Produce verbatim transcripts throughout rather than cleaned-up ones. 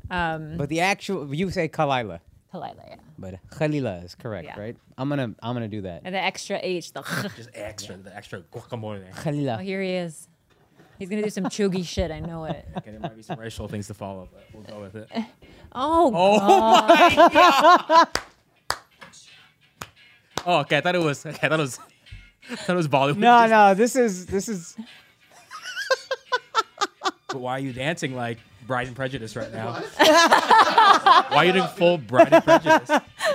Um, but the actual you say Kalila. Kalila, yeah. But Khalila is correct, Yeah. right? I'm gonna I'm gonna do that. And the extra H, the Just extra, the extra guacamole. Oh, Khalila. here he is. He's gonna do some chuggy shit. I know it. Okay, there might be some racial things to follow, but we'll go with it. Oh, Oh, God. Oh, okay. I thought it was. Okay, I thought it was. I thought it was Bollywood. No, no, this is this is But why are you dancing like Bride and Prejudice right now? Why are you doing full Bride and Prejudice?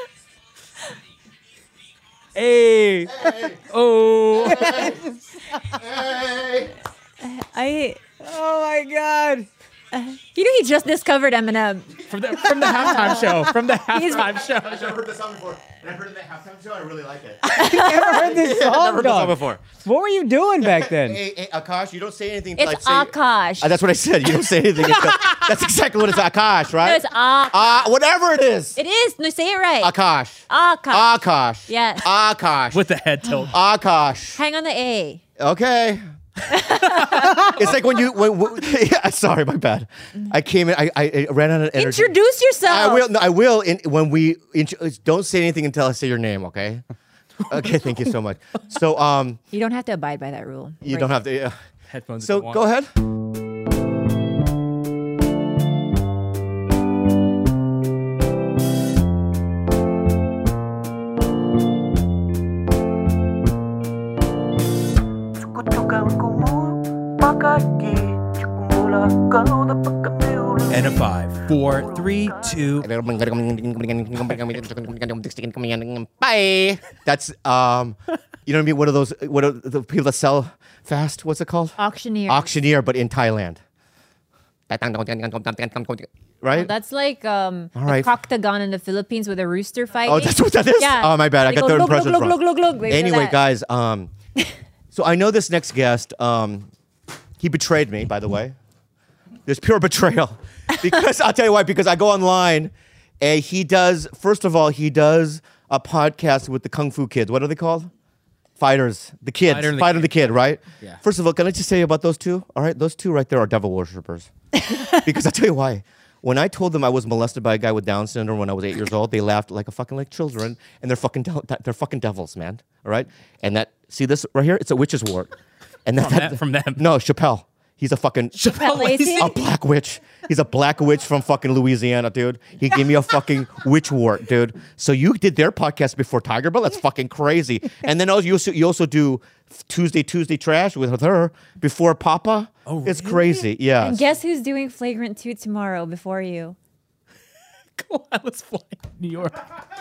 Hey. Oh. Hey. I. Oh my God. You know, he just discovered Eminem. From the from the halftime show. From the He's- halftime show. I've never heard this song before. And I heard it at that halftime show. I really like it. Never heard this song, I've never heard this song dog. before. What were you doing back then? Hey, hey, Akash, you don't say anything. until It's I say, Akash. Uh, that's what I said. You don't say anything. until- that's exactly what it's Akash, right? No, it's Akash. Uh, whatever it is. It is. No, say it right. Akash. Akash. Akash. Yes. Akash. With the head tilt. Akash. Hang on the A. Okay. It's like when you. When, when, yeah, sorry, my bad. I came in. I, I, I ran out of energy. Introduce yourself. I will. No, I will. In, when we int- don't say anything until I say your name. Okay. Okay. Thank you so much. So um, You don't have to abide by that rule. you Right. don't have to. Yeah. Headphones. So if you want. go ahead. And a five, four, three, two. Bye. That's um, you know what I mean. One of those. What are the people that sell fast? What's it called? Auctioneer. Auctioneer, but in Thailand. Right? Oh, that's like um, All right. the Coctagon in the Philippines with a rooster fighting. Oh, that's what that is? Yeah. Oh, my bad. I They got go, the "Look, look, impressions look, wrong." look, look, look. Wait for Anyway, that. guys, um, so I know this next guest, um, he betrayed me, by the way. There's pure betrayal. Because I'll tell you why, because I go online and he does, first of all, he does a podcast with the Kung Fu Kids. What are they called? Fighters. The kids. Fighter and the Fighter and the Kid, right? Yeah. First of all, can I just say about those two? All right, those two right there are devil worshippers. Because I'll tell you why. When I told them I was molested by a guy with Down syndrome when I was eight years old, they laughed like a fucking like children, and they're fucking de- they're fucking devils, man. All right, and that see this right here, it's a witch's wart, and that, From that- that- from them. No, Chappelle. He's a fucking Chappelle Lacey? a black witch. He's a black witch from fucking Louisiana, dude. He gave me a fucking witch wart, dude. So you did their podcast before Tiger Bell? That's fucking crazy. And then also you also, you also do Tuesday Tuesday Trash with her before Papa. Oh, It's really? crazy. Yeah. And guess who's doing Flagrant two tomorrow before you? Go on, let's fly to New York.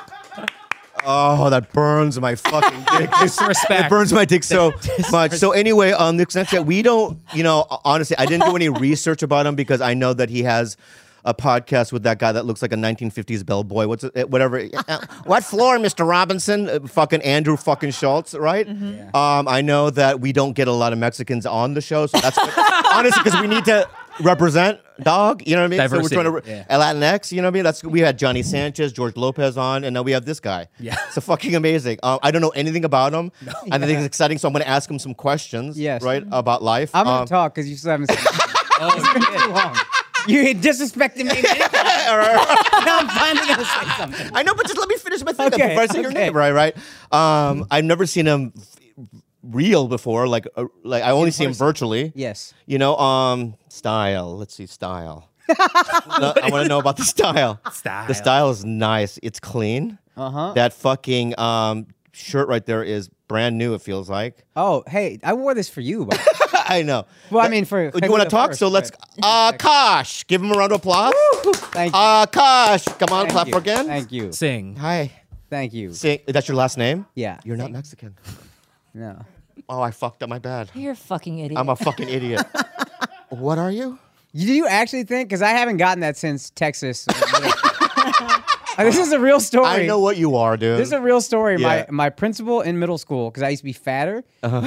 Oh, that burns my fucking dick. Disrespect. It burns my dick so much. So anyway, on the Snapchat, we don't, you know, honestly, I didn't do any research about him because I know that he has a podcast with that guy that looks like a nineteen fifties bellboy. What's it? Whatever. Uh, what floor, Mister Robinson? Uh, fucking Andrew fucking Schultz, right? Mm-hmm. Um, I know that we don't get a lot of Mexicans on the show, so that's honestly because we need to represent dog. You know what I mean? Diversity, So we're trying to yeah. uh, Latinx. You know what I mean? That's we had Johnny Sanchez, George Lopez on, and now we have this guy. Yeah. It's fucking amazing. Um, I don't know anything about him. I think it's exciting, so I'm going to ask him some questions. Yes. Right about life. I'm gonna Um, talk because you still haven't said anything. Oh, It's been too long. You disrespected me. Now I'm finally gonna say something. I know, but just let me finish my thing Okay, before I say your okay. name, right? Right. Um, I've never seen him f- real before. Like, uh, like I only see him person. virtually. Yes. You know, um, style. Let's see, style. No, I want to know about the style. Style. The style is nice. It's clean. Uh huh. That fucking um shirt right there is brand new. It feels like. Oh, hey, I wore this for you. But I know. Well, I mean, for- Do you want to talk? first, So let's. but- Uh, Kosh, give him a round of applause. thank you. Uh, Kosh, come on, Thank clap you. for again. Thank you. Sing. Hi. Thank you. Sing. That's your last name? Yeah. You're not Mexican. No. Oh, I fucked up. My bad. You're a fucking idiot. I'm a fucking idiot. What are you? Do you actually think? Because I haven't gotten that since Texas. Uh, this is a real story. I know what you are, dude. This is a real story. Yeah. My my principal in middle school, because I used to be fatter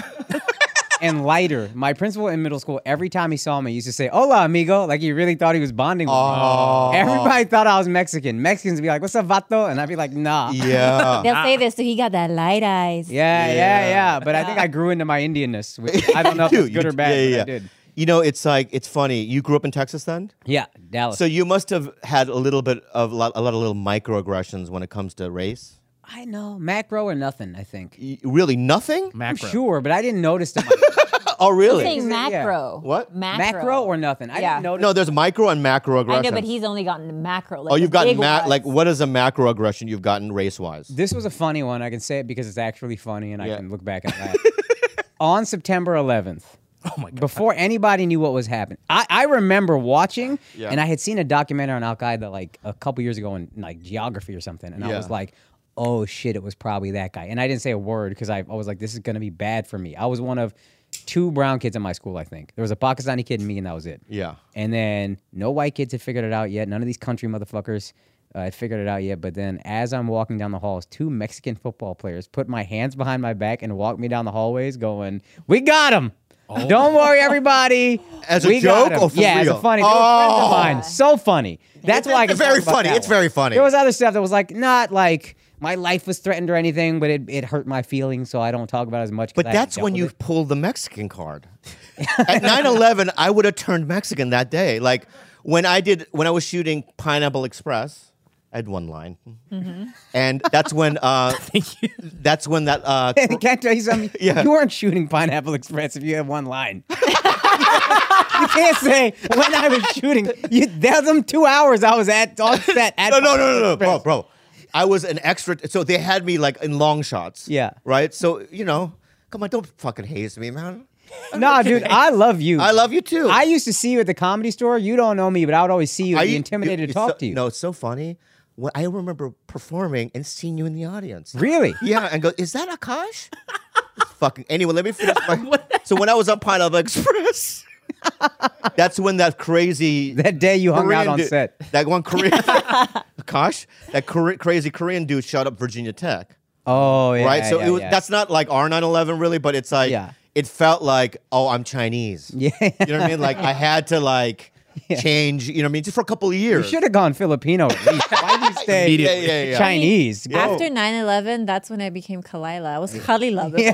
and lighter. My principal in middle school, every time he saw me, he used to say, "Hola, amigo," like he really thought he was bonding with Oh. me. Everybody thought I was Mexican. Mexicans would be like, "What's up, vato?" And I'd be like, "Nah." Yeah. They'll say this, so he got that light eyes. Yeah, yeah, Yeah. yeah. But I think I grew into my Indianness, which I don't know if You it's good do. or bad, Yeah, but yeah. I did. You know, it's like it's funny. You grew up in Texas then, Yeah, Dallas. so you must have had a little bit of a lot, a lot of little microaggressions when it comes to race. I know macro or nothing. I think. Y- really, nothing. I'm Macro. sure, but I didn't notice them. Oh, really? Saying Is it- yeah. macro. What? Macro. macro or nothing. I Yeah. didn't notice. No, there's micro and macro I aggressions. know, but he's only gotten the macro. Like Oh, the you've gotten big ma- ones. like what is a macro aggression you've gotten race wise? This was a funny one. I can say it because it's actually funny, and Yeah. I can look back and laugh. On September eleventh. Oh my god. Before anybody knew what was happening, I, I remember watching, Yeah. and I had seen a documentary on Al Qaeda like a couple years ago in like geography or something, and I Yeah. was like, "Oh shit, it was probably that guy." And I didn't say a word because I, I was like, "This is gonna be bad for me." I was one of two brown kids in my school. I think there was a Pakistani kid and me, and that was it. Yeah. And then no white kids had figured it out yet. None of these country motherfuckers uh, had figured it out yet. But then as I'm walking down the halls, two Mexican football players put my hands behind my back and walked me down the hallways going, "We got him. Don't worry, everybody." As a we got joke him." or for yeah, as real? a funny. They were friends Oh. of mine. So funny. That's why I can It's very talk about funny. that It's one. very funny. There was other stuff that was like not like my life was threatened or anything, but it, it hurt my feelings, so I don't talk about it as much. 'cause But I that's dealt when with you it. pulled the Mexican card. At nine eleven, I would have turned Mexican that day. Like when I did, when I was shooting Pineapple Express, I had one line, and that's when. Uh, Thank you. that's when that. Uh, Can I tell you something? Yeah. You weren't shooting Pineapple Express if you had one line. You can't say when I was shooting. You, there's them two hours I was at on set. At no, no, no, no, no, Pineapple bro, Express. bro. I was an extra. So they had me like in long shots. Yeah. Right. So you know, come on, don't fucking haze me, man. Nah, dude, I love you. I love you too. I used to see you at the Comedy Store. You don't know me, but I would always see you and Are be you- intimidated it's to talk so- to you. No, it's so funny. When I remember performing and seeing you in the audience. Really? Yeah, and go, is that Akash? It's fucking anyway. Let me finish. My, so when I was on Pineapple Express, that's when that crazy That day you hung out Korean on dude- set. That one Korean Akash, that Kore- crazy Korean dude shot up Virginia Tech, Oh, yeah. right? So yeah, it was yeah. that's not like our nine eleven really, but it's like Yeah. it felt like oh I'm Chinese. Yeah. You know what I mean? Like I had to like change. You know what I mean? Just for a couple of You years. should have gone Filipino at least. Why did you stay Yeah, yeah, yeah. Chinese? Yeah. After nine eleven, that's when I became Kalila. I was Khalila before.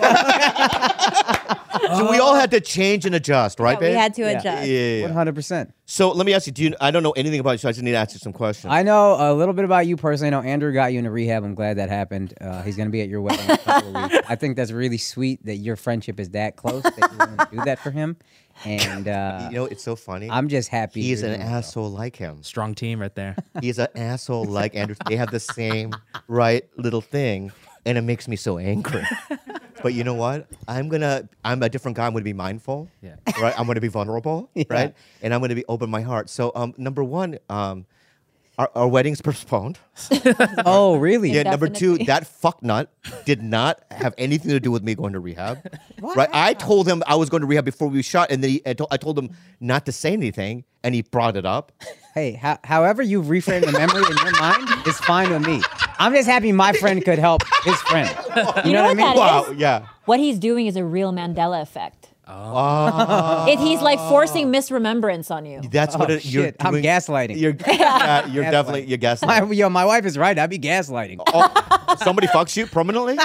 So we all had to change and adjust, right, Yeah, we babe? had to Yeah. adjust. Yeah, yeah, yeah. one hundred percent. So let me ask you, do you, I don't know anything about you, so I just need to ask you some questions. I know a little bit about you personally. I know Andrew got you into rehab. I'm glad that happened. Uh, he's going to be at your wedding in a couple of weeks. I think that's really sweet that your friendship is that close that you're going to do that for him. And uh, you know, it's so funny. I'm just happy. He's you're an doing well. asshole like him. Strong team right there. He's an asshole like Andrew. They have the same right little thing, and it makes me so angry. But you know what? I'm gonna. I'm a different guy. I'm gonna be mindful. Yeah. Right. I'm gonna be vulnerable. Yeah. Right. And I'm gonna be open my heart. So, um, number one, um, our, our wedding's postponed. Oh, really? Yeah. Number two, Definitely. that fuck nut did not have anything to do with me going to rehab. Right. I told him I was going to rehab before we shot, and then he, I, told, I told him not to say anything, and he brought it up. Hey, ho- however you reframe the memory in your mind is fine with me. I'm just happy my friend could help his friend. You, know, what I what mean? that Wow. is? Yeah. What he's doing is a real Mandela effect. Oh. It, he's like forcing misremembrance on you. That's what Oh, it, you're shit. I'm doing. gaslighting. You're, yeah, you're Gaslighting. definitely you're My, gaslighting. yo, my wife is right. I'd be gaslighting. Oh, somebody fucks you permanently?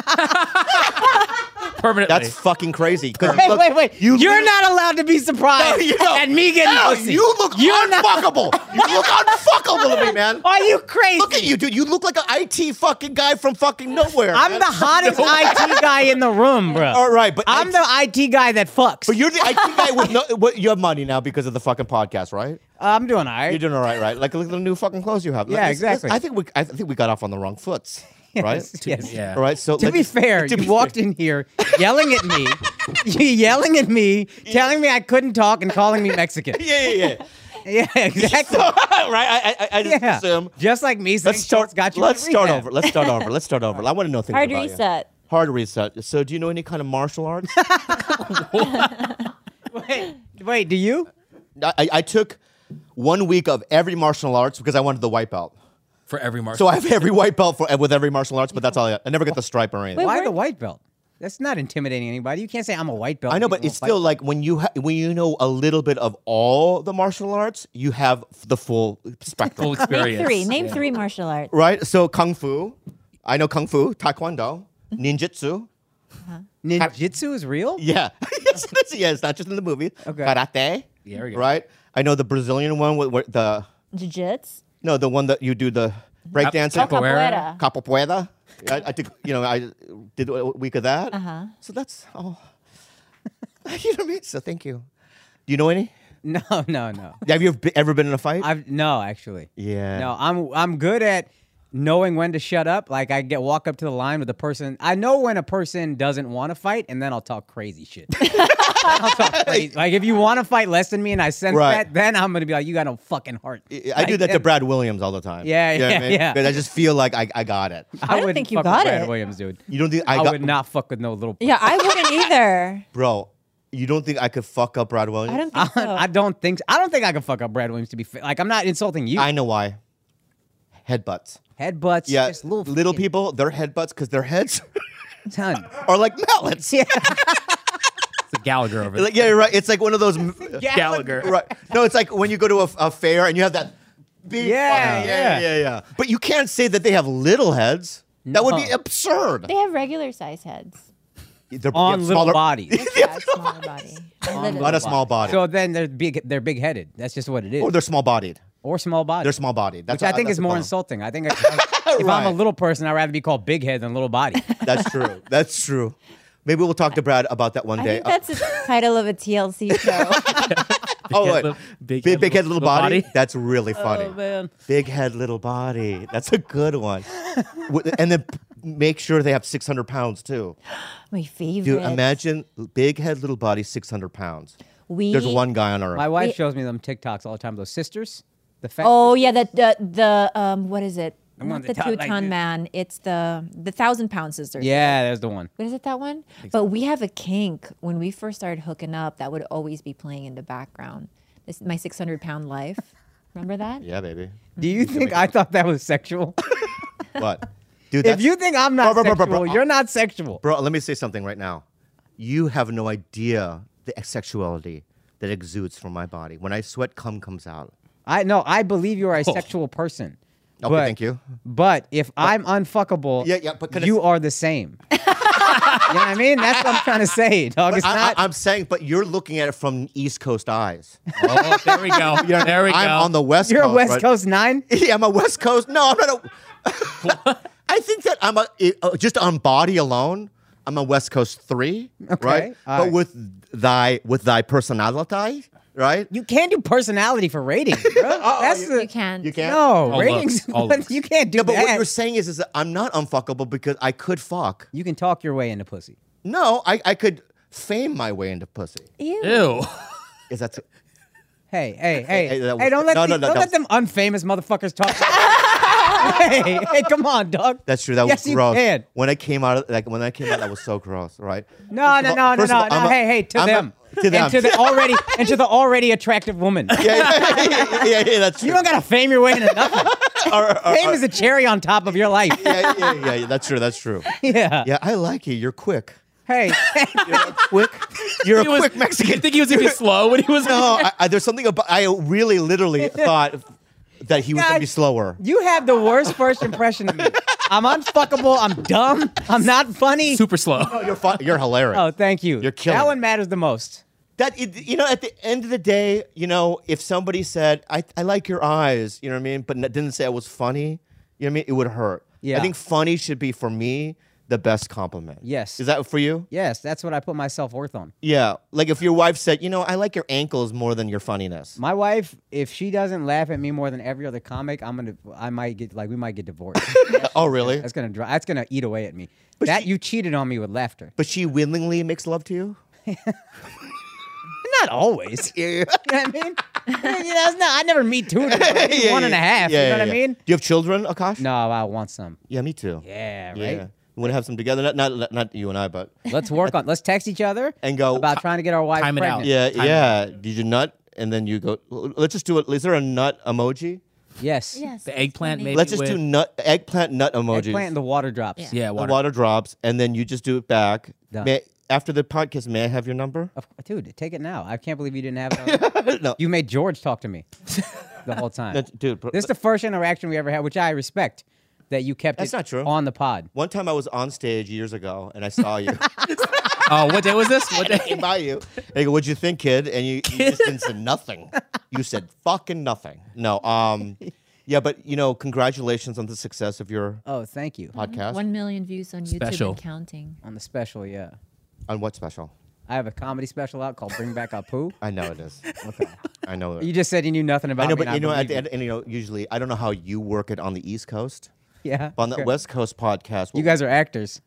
Permanently. That's fucking crazy. 'Cause Wait, look, wait, wait. You You are literally- not allowed to be surprised You know, at me getting hell, pussy. you look You're not- unfuckable. You look unfuckable to me, man. Are you crazy? Look at you, dude. You look like an I T fucking guy from fucking nowhere. I'm man. the hottest I T guy in the room, bro. All right, but I'm I T the I T guy that fucks. But you're the I T guy with no. What, you have money now because of the fucking podcast, right? I'm doing all right. You're doing all right, right? Like look at the new fucking clothes you have. Yeah, Let's- exactly. let's- I think we. I think we got off on the wrong foots, right? Yes, yes. Yeah. All right. So To let's- be fair, to you be walked fair. in here yelling at me, you yelling at me, telling me I couldn't talk and calling me Mexican. Yeah, yeah, yeah. Yeah, exactly. right? I, I, I just Yeah. assume. Just like me saying Let's start. Schultz got you let's in start rehab. over. Let's start over. Let's start over. I want to know things Hard about you. reset. Hard reset. So, do you know any kind of martial arts? Wait, wait, do you? I, I- I took one week of every martial arts because I wanted the white belt. for every martial. So I have every white belt for with every martial arts, but that's all I got. I never get the stripe or anything. Wait, Why where- the white belt? That's not intimidating anybody. You can't say I'm a white belt. I know, You but won't it's fight. still like when you ha- when you know a little bit of all the martial arts, you have the full spectrum. full experience. Name three. Name Yeah. three martial arts. Right? So kung fu, I know kung fu, taekwondo, ninjutsu, Ninjutsu is real? Yeah. yes, it is. Yeah, it's not just in the movie. Okay. Karate. Yeah, there we go. Right? I know the Brazilian one with, with the Jiu-jitsu. no, the one that you do the breakdancing. Cap- Capoeira. Capoeira. I, I think you know I did a week of that. Uh-huh. So that's oh, you know what I mean. So thank you. Do you know any? No, no, no. Have you ever been, ever been in a fight? I've no actually. yeah. No, I'm I'm good at knowing when to shut up. Like I get walk up to the line with the person. I know when a person doesn't want to fight, and then I'll talk crazy shit. I'll talk crazy. Like if you want to fight less than me, and I sense Right. that, then I'm gonna be like, you got no fucking heart. I Like, do that to and Brad Williams all the time. Yeah, You know what yeah, I mean? yeah. Because I just feel like I, I got it. I don't wouldn't think you fuck got with Brad it. Williams, dude. You don't think I, I, got, would not fuck with no little. Yeah, I wouldn't either. bro? You don't think I could fuck up Brad Williams? I don't I, think so. I don't think. I don't think I can fuck up Brad Williams. To be fair. Like I'm not insulting you. I know why. Headbutts. Headbutts. Yeah, just little little fucking people, their headbutts because their heads ton. are like mallets. Yeah. It's a Gallagher over there. Like, yeah, you're right. It's like one of those. Gallagher. Right. No, it's like when you go to a, a fair and you have that big. Yeah, fucking- yeah. yeah, yeah, yeah. But you can't say that they have little heads. That would be No. absurd. They have regular size heads. They're On yeah, little smaller- bodies. Yeah, smaller body. A On little. Not a small body. So then they're big. They're big headed. That's just what it is. or they're small bodied. Or small body. They're small bodied. That's Which I think that's is the more problem. insulting. I think if, if I'm Right. a little person, I'd rather be called big head than little body. That's true. That's true. Maybe we'll talk to Brad about that one I day. think that's the title of a T L C show. oh, head, wait. little- big, big big, head, head, little, little body? body? That's really funny. Oh man. Big head, little body. That's a good one. Wi- and then p- make sure they have six hundred pounds too. My favorite. Dude, imagine big head, little body, six hundred pounds. we. There's one guy on earth. My wife Wait. shows me them TikToks all the time. Those sisters, the fat. Oh yeah, the the, the um what is it? The one Not the that talk like two ton this. man. It's the the thousand pound sisters. Yeah, there's the one. What is it, that one? But we have a kink. When we first started hooking up, that would always be playing in the background. This my six hundred pound life. Remember that? Yeah, baby. Do you think I thought that was sexual? What? Dude, If that's, you think I'm not Bro, bro, bro, sexual, bro, bro. you're not sexual. bro, let me say something right now. You have no idea the sexuality that exudes from my body. When I sweat, cum comes out. I no, I believe you are a sexual person. Oh. Okay, But- thank you. But if I'm unfuckable, Yeah, yeah, but can you it's- are the same. you know what I mean? That's what I'm trying to say, dog. It's I, not. I, I'm saying, but you're looking at it from East Coast eyes. Oh, there we go. There we I'm go. on the West you're Coast. a West right? Coast nine. Yeah, I'm a West Coast. No, I'm not a. I think that I'm a it- uh, just on body alone. I'm a West Coast three, Okay, right? all But right. with thy with thy personality, right? You can't do personality for ratings, bro. That's You the can't. You can't. no All ratings. looks, all looks. You can't do No, but that. what you're saying is, is that I'm not unfuckable because I could fuck. You can talk your way into pussy. No, I, I could fame my way into pussy. Ew. Ew. Is that? T- Hey, hey, hey, hey, hey! that was- don't let no, the, no, no, don't that let them unfamous motherfuckers talk. hey, hey, come on, dog. That's true. That yes, was you gross. can. When I came out, of, like when I came out, that was so gross, right? No, First no, of no, all- no, first no, of all, no. I'm a- Hey, hey, to I'm a- them, to them. and to the already, and to the already attractive woman. yeah, yeah, yeah, yeah, yeah, that's true. You don't gotta fame your way into nothing. Or- or- Fame or- is a cherry on top of your life. yeah, yeah, yeah, yeah, that's true. That's true. Yeah. Yeah, I like you. You're quick. Hey. Quick. You're a He was, quick Mexican. You think he was gonna be slow when he was? No, I, I, there's something about. I really, literally thought that he was gonna be Guys, slower. You have the worst first impression of me. I'm unfuckable. I'm dumb. I'm not funny. super slow. No, you're fun, You're hilarious. Oh, thank you. You're killing That it. one matters the most. That it- you know, at the end of the day, you know, if somebody said, "I I like your eyes," you know what I mean, but n- didn't say I was funny, you know what I mean, it would hurt. Yeah. I think funny should be for me the best compliment. Yes. Is that for you? Yes, that's what I put my self worth on. Yeah. Like if your wife said, "You know, I like your ankles more than your funniness." My wife, if she doesn't laugh at me more than every other comic, I'm gonna, I might get like, we might get divorced. Oh, really? That's gonna, dri- that's gonna eat away at me. that she- you cheated on me with laughter. But she willingly makes love to you. Not always. Yeah. You know what I mean? you know, it's not, I never meet two. One and a half. Yeah, you know yeah, what I yeah. mean? Do you have children, Akash? No, I want some. Yeah, me too. Yeah, right. Yeah. You want to have some together? Not, not, not you and I, but Let's work on. Let's text each other and go about trying to get our wives Time it out. pregnant. Yeah, Time yeah. Did you nut? And then you go. Let's just do it. Is there a nut emoji? Yes. Yes. The eggplant funny. maybe. Let's just with- do nut eggplant nut emojis. Eggplant and the water drops. Yeah. Yeah, The water. water drops, and then you just do it back. Done. May, after the podcast, may I have your number? Of- Dude, take it now. I can't believe you didn't have it. No, You made George talk to me the whole time. That's- dude. bro- This is the first interaction we ever had, which I respect. that you kept That's it not true. on the pod. One time I was on stage years ago and I saw you. Oh, what day was this? What I day? came by you. And I go, what'd you think, kid? And you, you just didn't say nothing. You said fucking nothing. No. Um, yeah, but you know, congratulations on the success of your Oh, thank you. podcast. One million views on YouTube Special. and counting. On the special, yeah. On what special? I have a comedy special out called Bring Back Apu. I know it is. Okay. I know it. You just said you knew nothing about I know, me. but and you know, at believe the you. end, and you know, usually I don't know how you work it on the East Coast, Yeah. but on the okay. West Coast podcast, You guys are actors.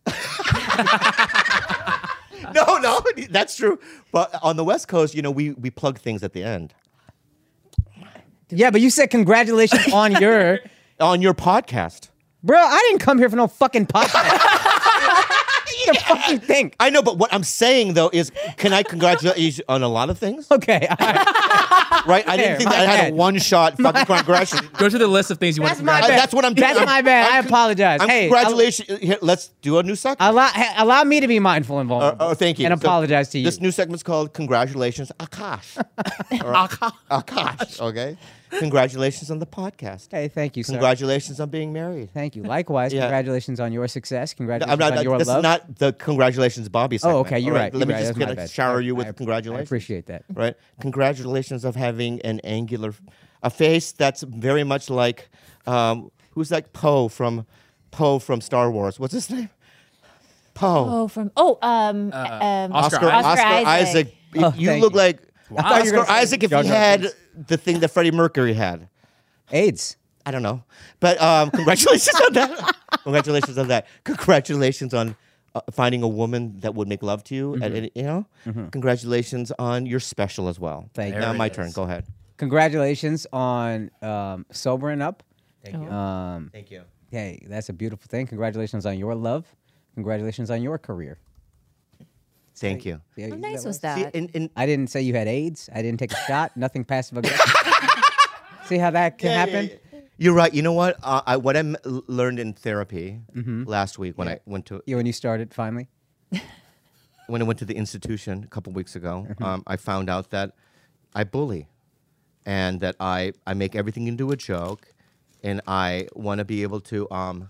no, no, that's true. But on the West Coast, you know, we we plug things at the end Yeah, but you said congratulations on your... on your podcast. Bro, I didn't come here for no fucking podcast. What the fuck you think? I know, but what I'm saying though is, can I congratulate you on a lot of things? Okay. all right. Right? I didn't Fair, think my that I had bad. a one shot fucking congratulations. Go to the list of things you want That's to my Uh, congratulate. bad. that's what I'm doing. That's I'm- my bad. I I'm con- apologize. I'm hey, congratulations. Here, let's do a new segment. Allow, hey, allow me to be mindful and Uh, vulnerable. oh, thank you. And So apologize to you. This new segment's called Congratulations, Akash. Or- Akash. Okay. Congratulations on the podcast. Hey, thank you, sir. Congratulations on being married. Thank you. Likewise, Yeah. congratulations on your success. Congratulations I'm not. on your This love. is not the congratulations, Bobby. oh, Segment. okay. You're All right. Let you're me right. just That's my gonna bad. shower I- you with I- congratulations. I appreciate that. Right. Congratulations of having an angular, a face that's very much like, um, who's like Poe from, Poe from Star Wars. What's his name? Poe. Oh, from oh, um, um Oscar Oscar, Oscar Oscar Isaac. Isaac. You- Oh, you thank look you. like I thought you were Oscar gonna say Isaac if Jar he Jar had Binks. the thing that Freddie Mercury had. AIDS. I don't know, but um, congratulations on that. Congratulations on that. Congratulations on uh, finding a woman that would make love to you. And, and, you know, congratulations on your special as well. Thank you. Now There my it turn. is. Go ahead. Congratulations on um, sobering up. Thank you. Um, Thank you. hey, that's a beautiful thing. Congratulations on your love. Congratulations on your career. Thank you. Yeah, How you- nice that was works? See, that? in, in, I didn't say you had AIDS. I didn't take a shot. Nothing passive aggressive. See how that can Yeah, yeah, happen? yeah. You're right. You know what? Uh, I what I m- learned in therapy Mm-hmm. last week when I went to Yeah, when you started finally. when I went to the institution a couple weeks ago, Mm-hmm. um, I found out that I bully, and that I I make everything into a joke, and I want to be able to um.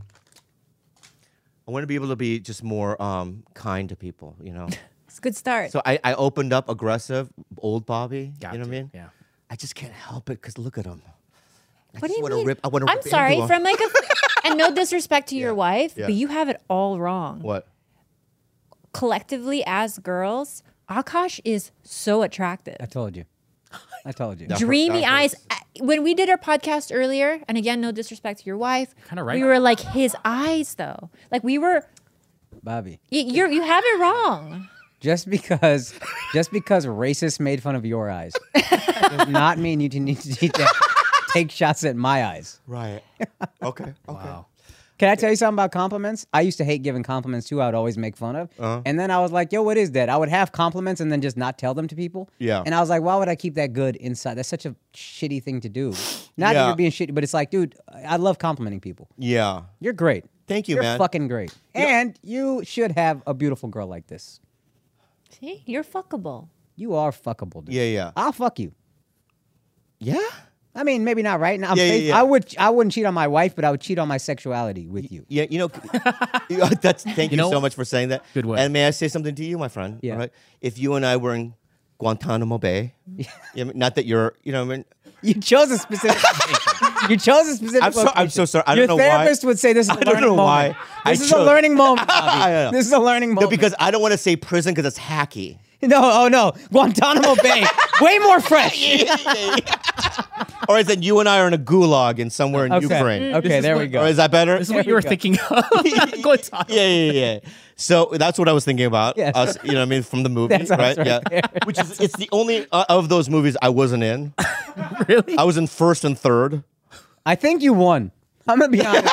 I want to be able to be just more um, kind to people, you know. It's a good start. So I, I opened up aggressive, old Bobby. Got you know what I to, mean? yeah. I just can't help it because look at him. I What do just you wanna mean? Rip, I want to I'm rip sorry, into him. from like a, and no disrespect to your wife, yeah. but you have it all wrong. What? Collectively, as girls, Akash is so attractive. I told you. I told you. No. Dreamy that eyes. hurts. Uh, When we did our podcast earlier, and again, no disrespect to your wife, Kinda right. we were like his eyes though. Like we were. Bobby. y- You're you have it wrong. Just because just because racists made fun of your eyes does not mean you need to, need to take shots at my eyes. Right. Okay. Okay. Wow. Can I tell you something about compliments? I used to hate giving compliments too. I would always make fun of. Uh-huh. And then I was like, yo, what is that? I would have compliments and then just not tell them to people. Yeah. And I was like, why would I keep that good inside? That's such a shitty thing to do. Not that Yeah. you're being shitty, but it's like, dude, I love complimenting people. Yeah. You're great. Thank you, You're man. fucking great. And you should have a beautiful girl like this. See, you're fuckable. You are fuckable, dude. Yeah, yeah. I'll fuck you. Yeah. I mean, maybe not right now. I'm Yeah, yeah, faith- yeah. I would. I wouldn't cheat on my wife, but I would cheat on my sexuality with you. Yeah. You know. you- that's. Thank you, know- so much for saying that. Good way. And may I say something to you, my friend? Yeah. All right. If you and I were in Guantanamo Bay, yeah, not that you're. You know. I mean, You chose a specific. location. You chose a specific. I'm so- I'm location. so sorry. I Your don't know why. therapist would say this is a I don't learning know moment. why I This is a chose- learning moment. Bobby. I don't know. This is a learning no, moment. because I don't want to say prison because it's hacky. no, oh no, Guantanamo Bay, way more fresh. Or is it you and I are in a gulag in somewhere in Okay. Ukraine? Okay, is there what- we go. Or is that better? This is what There you we were go. thinking of. Go talk. yeah, yeah, yeah. So that's what I was thinking about. Yes. Us, you know, what I mean, from the movie, That's us right? right yeah. there. Which is, it's the only uh, of those movies I wasn't in. Really? I was in first and third. I think you won. I'm gonna be honest.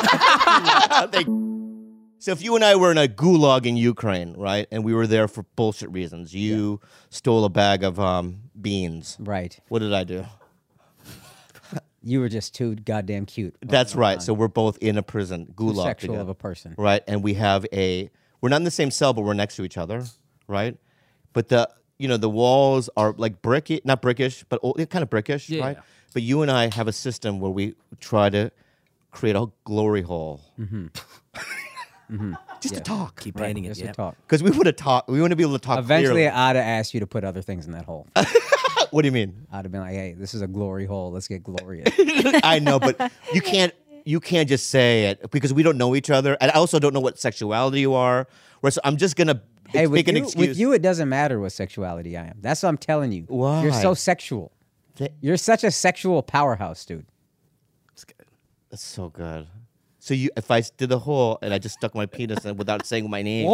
So if you and I were in a gulag in Ukraine, right, and we were there for bullshit reasons, you stole a bag of um, beans. Right. What did I do? You were just too goddamn cute. That's right. So we're both in a prison Too gulag sexual together. of a person. Right, and we have a we're not in the same cell, but we're next to each other, right? But the you know the walls are like bricky, not brickish, but old, kind of brickish, Yeah, right? yeah. But you and I have a system where we try to create a glory hole. Mm-hmm. mm-hmm. Just Yeah. to talk. Keep Right, painting it. just Yeah. to talk. Because we want to talk. We want to be able to talk Eventually, clearly. I'd have asked you to put other things in that hole. What do you mean? I'd have been like, "Hey, this is a glory hole. Let's get glorious." I know, but you can't. You can't just say it because we don't know each other, and I also don't know what sexuality you are. Where so I'm just gonna Hey, make with an you, excuse. with you, it doesn't matter what sexuality I am. That's what I'm telling you. Why? You're so sexual. Th- You're such a sexual powerhouse, dude. It's good. That's so good. So you, if I did the hole and I just stuck my penis in without saying my name,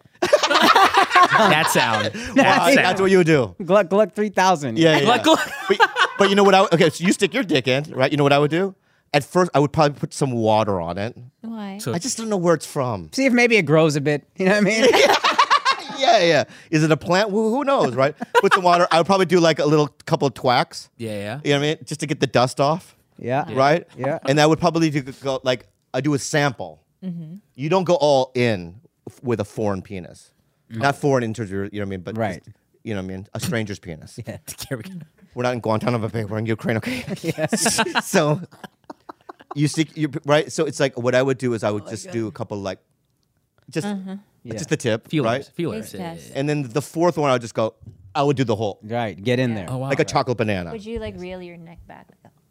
That sound. That I- sound. that's what you would do. Gluck Gluck three thousand. Yeah, yeah. Gluck, gluck. but, but you know what? I would- okay, so you stick your dick in, right? You know what I would do? At first, I would probably put some water on it. Why? So I just don't know where it's from. See if maybe it grows a bit. You know what I mean? Yeah, yeah. Is it a plant? Who, who knows, right? Put some water. I would probably do like a little couple of twacks. yeah, yeah. You know what I mean? Just to get the dust off, Yeah. right? Yeah. And that would probably do, go like I do a sample. You don't go all in f- with a foreign penis, not foreign into your, you know what I mean? But Right. just, you know what I mean? A stranger's penis. Yeah. Here we go. We're not in Guantanamo Bay. We're in Ukraine, okay? So you see, you right? So it's like what I would do is I would just do a couple like, just Yeah. just the tip, Feelers. right? Feelers. Taste test. And then the fourth one, I would just go. I would do the whole Right. Get in there. Oh, wow. like a chocolate banana Would you like reel your neck back?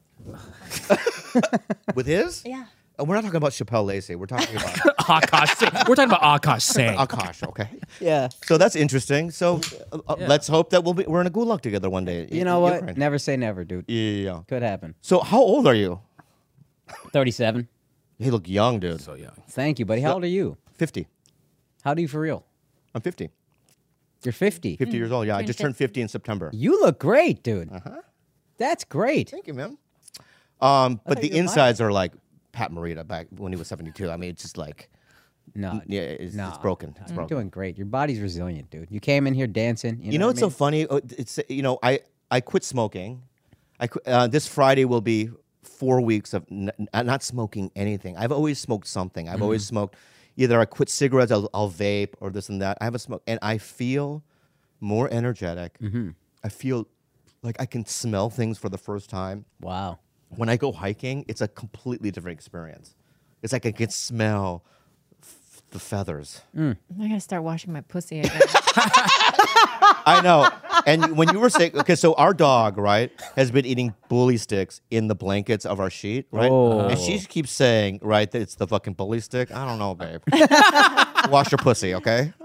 with his. Yeah. Uh, we're not talking about Chappelle Lacey. We're talking about Akash Singh. We're talking about Akash Singh. Akash. Okay. Yeah. So that's interesting. So uh, uh, let's hope that we'll be we're in a gulag together one day. You in know what? Ukraine. Never say never, dude. Yeah, yeah, yeah. Could happen. So how old are you? thirty-seven. You look young, dude. So young. Thank you, buddy. How old are you? fifty. How do you for real? I'm fifty. You're fifty. fifty years old. Yeah, I Turned just turned fifty in September. You look great, dude. Uh-huh. That's great. Thank you, man. Um, but thought the you were insides are like Pat Morita back when he was seventy-two. I mean, it's just like, No. yeah, it's, no. it's broken. It's You're broken. doing great. Your body's resilient, dude. You came in here dancing. You know, You know what what's I mean? so funny? Uh, It's you know I I quit smoking. I qu- uh, this Friday will be four weeks of n- n- not smoking anything. I've always smoked something. I've always smoked. Either I quit cigarettes, I'll, I'll vape, or this and that. I haven't smoked, and I feel more energetic. I feel like I can smell things for the first time. Wow. When I go hiking, it's a completely different experience. It's like I can smell f- the feathers. I gotta start washing my pussy again. I know. And when you were saying, okay, so our dog, right, has been eating bully sticks in the blankets of our sheet, right? Oh. And she keeps saying, right, that it's the fucking bully stick. I don't know, babe. Wash your pussy, okay?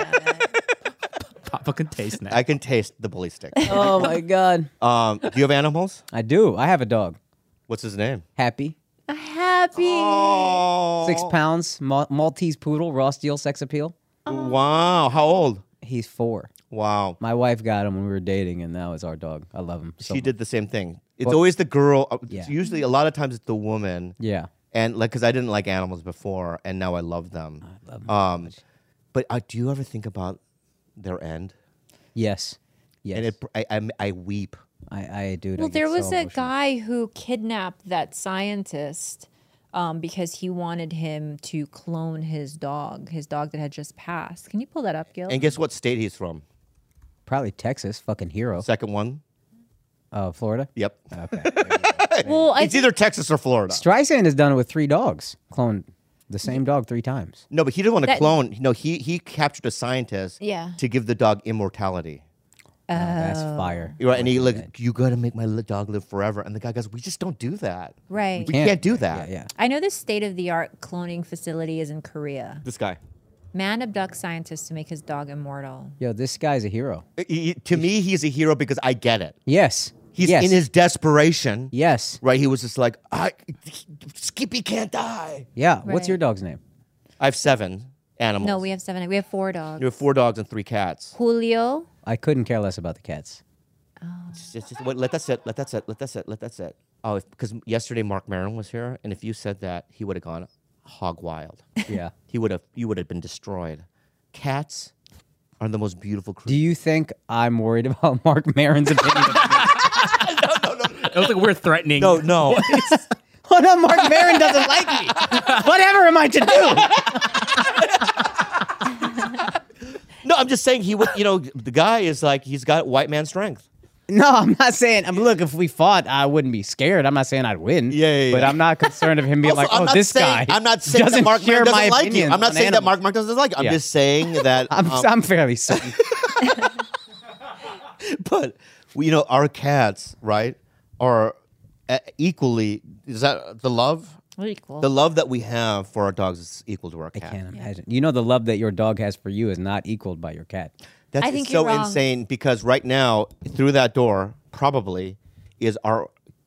Papa can taste now. I can taste the bully stick. Oh my God. Um, do you have animals? I do. I have a dog. What's his name? Happy. Happy. Oh. Six pounds. Mal- Maltese poodle. Raw steel sex appeal. Wow. How old? He's four. Wow. My wife got him when we were dating, and now it's our dog. I love him. So She much. did the same thing. It's Well- always the girl. uh, Yeah. Usually, a lot of times, it's the woman. Yeah. And like, because I didn't like animals before, and now I love them. I love him. Um, but uh, do you ever think about their end? Yes. Yes. And it, I, I, I weep. I, I do. Well, there was a guy who kidnapped that scientist um, because he wanted him to clone his dog, his dog that had just passed. Can you pull that up, Gil? And guess what state he's from? Probably Texas. Fucking hero. Second one. Uh, Florida. Yep. Okay. There you go. well, I It's either Texas or Florida. Streisand has done it with three dogs. Cloned the same dog three times. No, but he didn't want to That- clone. No, he he captured a scientist. Yeah. To give the dog immortality. Oh, that's fire. You're right, and he like, you got to make my li- dog live forever. And the guy goes, we just don't do that. right. We can't, do that. Yeah, yeah. I know the state of the art cloning facility is in Korea. This guy. Man abducts scientist to make his dog immortal. Yo, this guy's a hero. He- he- to me, he's a hero because I get it. Yes. He's yes. in his desperation. Yes. Right, he was just like, I, Skippy can't die. Yeah. What's Right. your dog's name? I have seven animals. No, we have seven. We have four dogs. You have four dogs and three cats. Julio. I couldn't care less about the cats. Just, just, just- wait, let that sit. Let that sit. Let that sit. Let that sit. Oh, because yesterday Mark Maron was here, and if you said that, he would have gone hog wild. Yeah. he would have. You would have been destroyed. Cats are the most beautiful Do creatures. you think I'm worried about Mark Maron's opinion of me? It was like we're threatening. No, no. Oh no, Mark Maron doesn't like me. Whatever am I to do? no, I'm just saying he would. You know, the guy is like he's got white man strength. No, I'm not saying. I'm look. If we fought, I wouldn't be scared. I'm not saying I'd win. Yeah, yeah, But yeah. I'm not concerned of him being Also, like, I'm oh, not this saying, guy. I'm not saying that doesn't Mark share Mark my doesn't like you. opinions I'm not on saying that animals. Mark Mark doesn't like you. I'm Yeah. just saying that. I'm, um, I'm fairly certain. but you know, our cats, right, are uh, equally. Is that the love? Equal. The love that we have for our dogs is equal to our I cat. can't imagine. You know, the love that your dog has for you is not equaled by your cat. That's I think so you're wrong. insane because right now, through that door, probably is our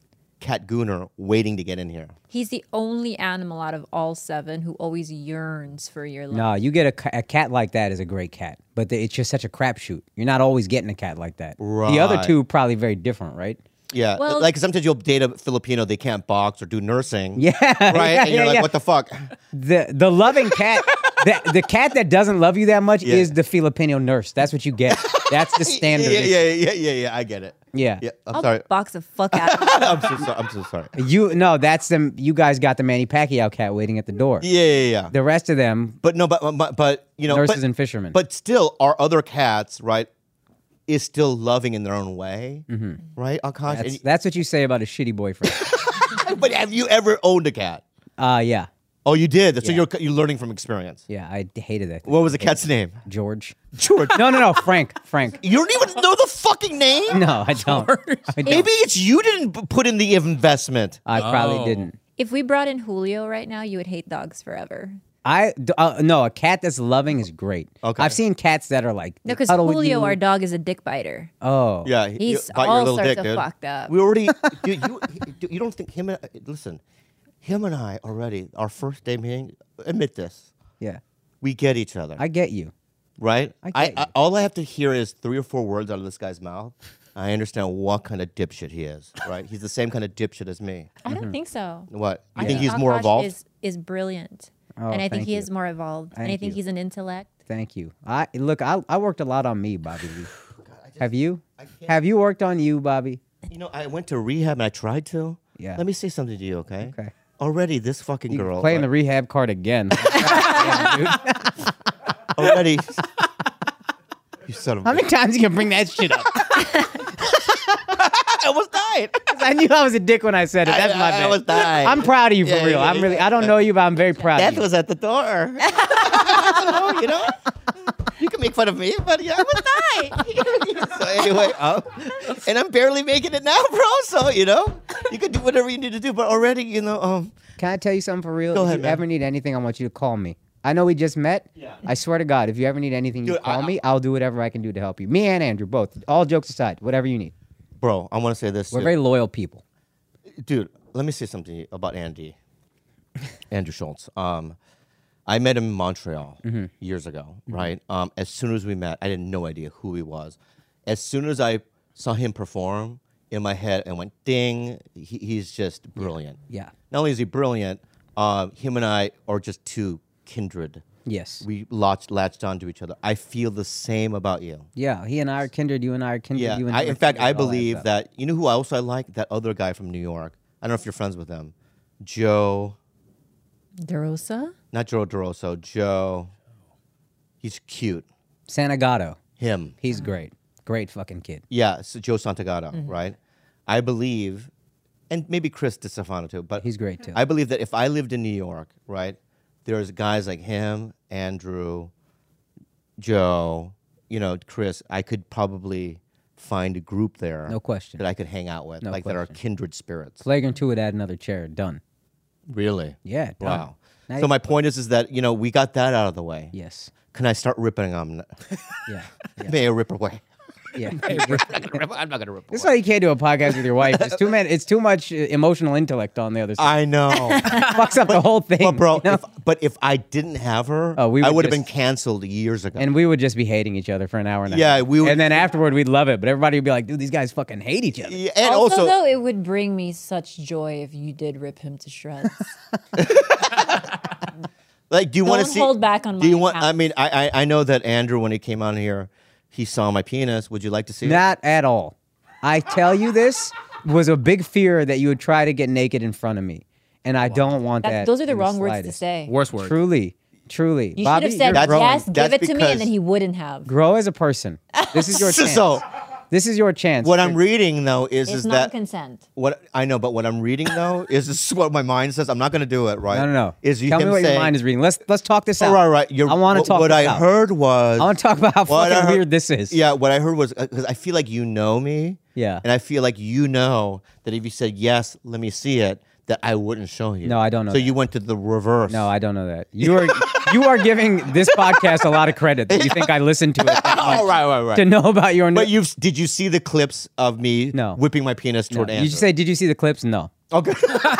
cat Gooner waiting to get in here. He's the only animal out of all seven who always yearns for your love. No, you get a, ca- a cat like that is a great cat, but the, it's just such a crapshoot. You're not always getting a cat like that. The other Right. two probably very different, right? Yeah, Well- like sometimes you'll date a Filipino, they can't box or do nursing. Yeah, Right? yeah, and you're yeah, like, yeah. what the fuck? The the loving cat, the, the cat that doesn't love you that much Yeah. is the Filipino nurse. That's what you get. That's the standard. Yeah, yeah, yeah, yeah, yeah, I get it. Yeah. Yeah, I'm I'll sorry. box the fuck out of him. I'm so sorry. I'm so sorry. You no, that's them. You guys got the Manny Pacquiao cat waiting at the door. Yeah, yeah, yeah. The rest of them, But no, but but, but you know, nurses but, and fishermen. but still, our other cats, right, is still loving in their own way, right? Akash, that's, And- that's what you say about a shitty boyfriend. but have you ever owned a cat? uh yeah, Oh, you did. So Yeah. you're you're learning from experience. yeah. I hated that. What was the cat's name? George. George. No, no, no. Frank. Frank. You don't even know the fucking name. No, I don't. I, don't. Maybe it's you didn't p- put in the investment. I probably Oh. didn't. If we brought in Julio right now, you would hate dogs forever. I d- uh, no, a cat that's loving is great. Okay. I've seen cats that are like No, because cuddle with Julio, you. our dog, is a dick biter. Oh, Yeah, he- He's you bite your all little sorts dick, of dude. fucked up. We already, dude, you, dude, you don't think him and listen, him and I already our first day meeting. Admit this, yeah. we get each other, I get you. right? I I, get I you. all I have to hear is three or four words out of this guy's mouth. I understand what kind of dipshit he is, right? He's the same kind of dipshit as me. I don't think so. What? You I think he's more Akash evolved? Is, is brilliant. Oh, and I think thank he you. is more evolved. and I Thank think you. he's an intellect. Thank you. I look. I I worked a lot on me, Bobby Lee. Have you? Have you worked on you, Bobby? You know, I went to rehab and I tried to. Yeah. Let me say something to you, okay? Okay. Already, this fucking You girl. playing the right? rehab card again. already. You son of a How many times you gonna bring that shit up? I almost died. I knew I was a dick when I said it. That's I- my I bad. almost died. I'm proud of you for Yeah, real. yeah, I'm really. yeah. I don't know you, but I'm very proud. Death of you. was at the door. you know, you can make fun of me, but yeah, I almost died. so anyway, um, and I'm barely making it now, bro. So you know, you can do whatever you need to do. But already, you know, um, Can I tell you something for real? Go if ahead, you man. ever need anything, I want you to call me. I know we just met. Yeah. I swear to God, if you ever need anything, you Dude, call I- me. I'll do whatever I can do to help you. Me and Andrew, both. All jokes aside, whatever you need. bro, I want to say this. We're too. very loyal people. Dude, let me say something about Andy, Andrew Schultz. Um, I met him in Montreal Mm-hmm. years ago, right? Um, as soon as we met, I had no idea who he was. As soon as I saw him perform, in my head, and went ding. He, he's just brilliant. Yeah. Not only is he brilliant, um, him and I are just two kindred. Yes. We latched, latched onto each other. I feel the same about you. Yeah. He and I are kindred. You and I are kindred. Yeah, You and I, him are in fact, kindred, I all that believe stuff. that, you know who else I like? That other guy from New York. I don't know if you're friends with him. Joe, DeRosa? not Joe DeRosso, Joe. He's cute. Santagato. Him. He's great. Great fucking kid. Yeah, so Joe Santagato, right? I believe, and maybe Chris DeStefano too, but He's great too. I believe that if I lived in New York, right, there's guys like him, Andrew, Joe, you know, Chris, I could probably find a group there. No question. That I could hang out with, No like that are question. kindred spirits. Flagrant two would add another chair. Done. Really? Yeah. Done. Wow. Now So you- my point is, is that, you know, we got that out of the way. Yes. Can I start ripping on? Yeah. Yeah. May I rip away? Yeah. I'm not gonna rip This is away. why you can't do a podcast with your wife. It's too man. It's too much uh, emotional intellect on the other side. I know. Fucks up the whole thing. But bro, you know? if, but if I didn't have her, Oh, we I would would have just- been canceled years ago. and we would just be hating each other for an hour and a Yeah, half. we would- And then afterward, we'd love it. But everybody would be like, dude, these guys fucking hate each other. Yeah, and also, also, though, it would bring me such joy if you did rip him to shreds. like, do you want to Don't see? hold back on Do you my want? I account. mean, I, I I know that Andrew, when he came on here, he saw my penis. Would you like to see it? Not at all. I tell you, this was a big fear that you would try to get naked in front of me. And I don't want That- that. those are the in wrong words to slightest. say. Worst word. Truly. Truly. You Bobby, should have said, you're That's- growing. yes, give that's it to me, because- and then he wouldn't have. Grow as a person. This is your chance. So, This is your chance. What I'm reading though is It's is not that consent. what I know, but what I'm reading though is this is what my mind says. I'm not going to do it, right? No, no, no. Is you Tell me him what saying, your mind is reading. Let's let's talk this out. Oh, right, right. You're, I want to what, talk What this I out. heard was. I want to talk about how what I fucking heard- weird this is. Yeah, what I heard was because I feel like you know me. Yeah. And I feel like you know that if you said yes, let me see it, that I wouldn't show you. No, I don't know So that. you went to the reverse. No, I don't know that. You are you are giving this podcast a lot of credit. That you think I listened to it that much Oh, right, right, right. to know about your. But you did you see the clips of me No. whipping my penis No. toward Did Andrew? you say? Did you see the clips? No. Okay.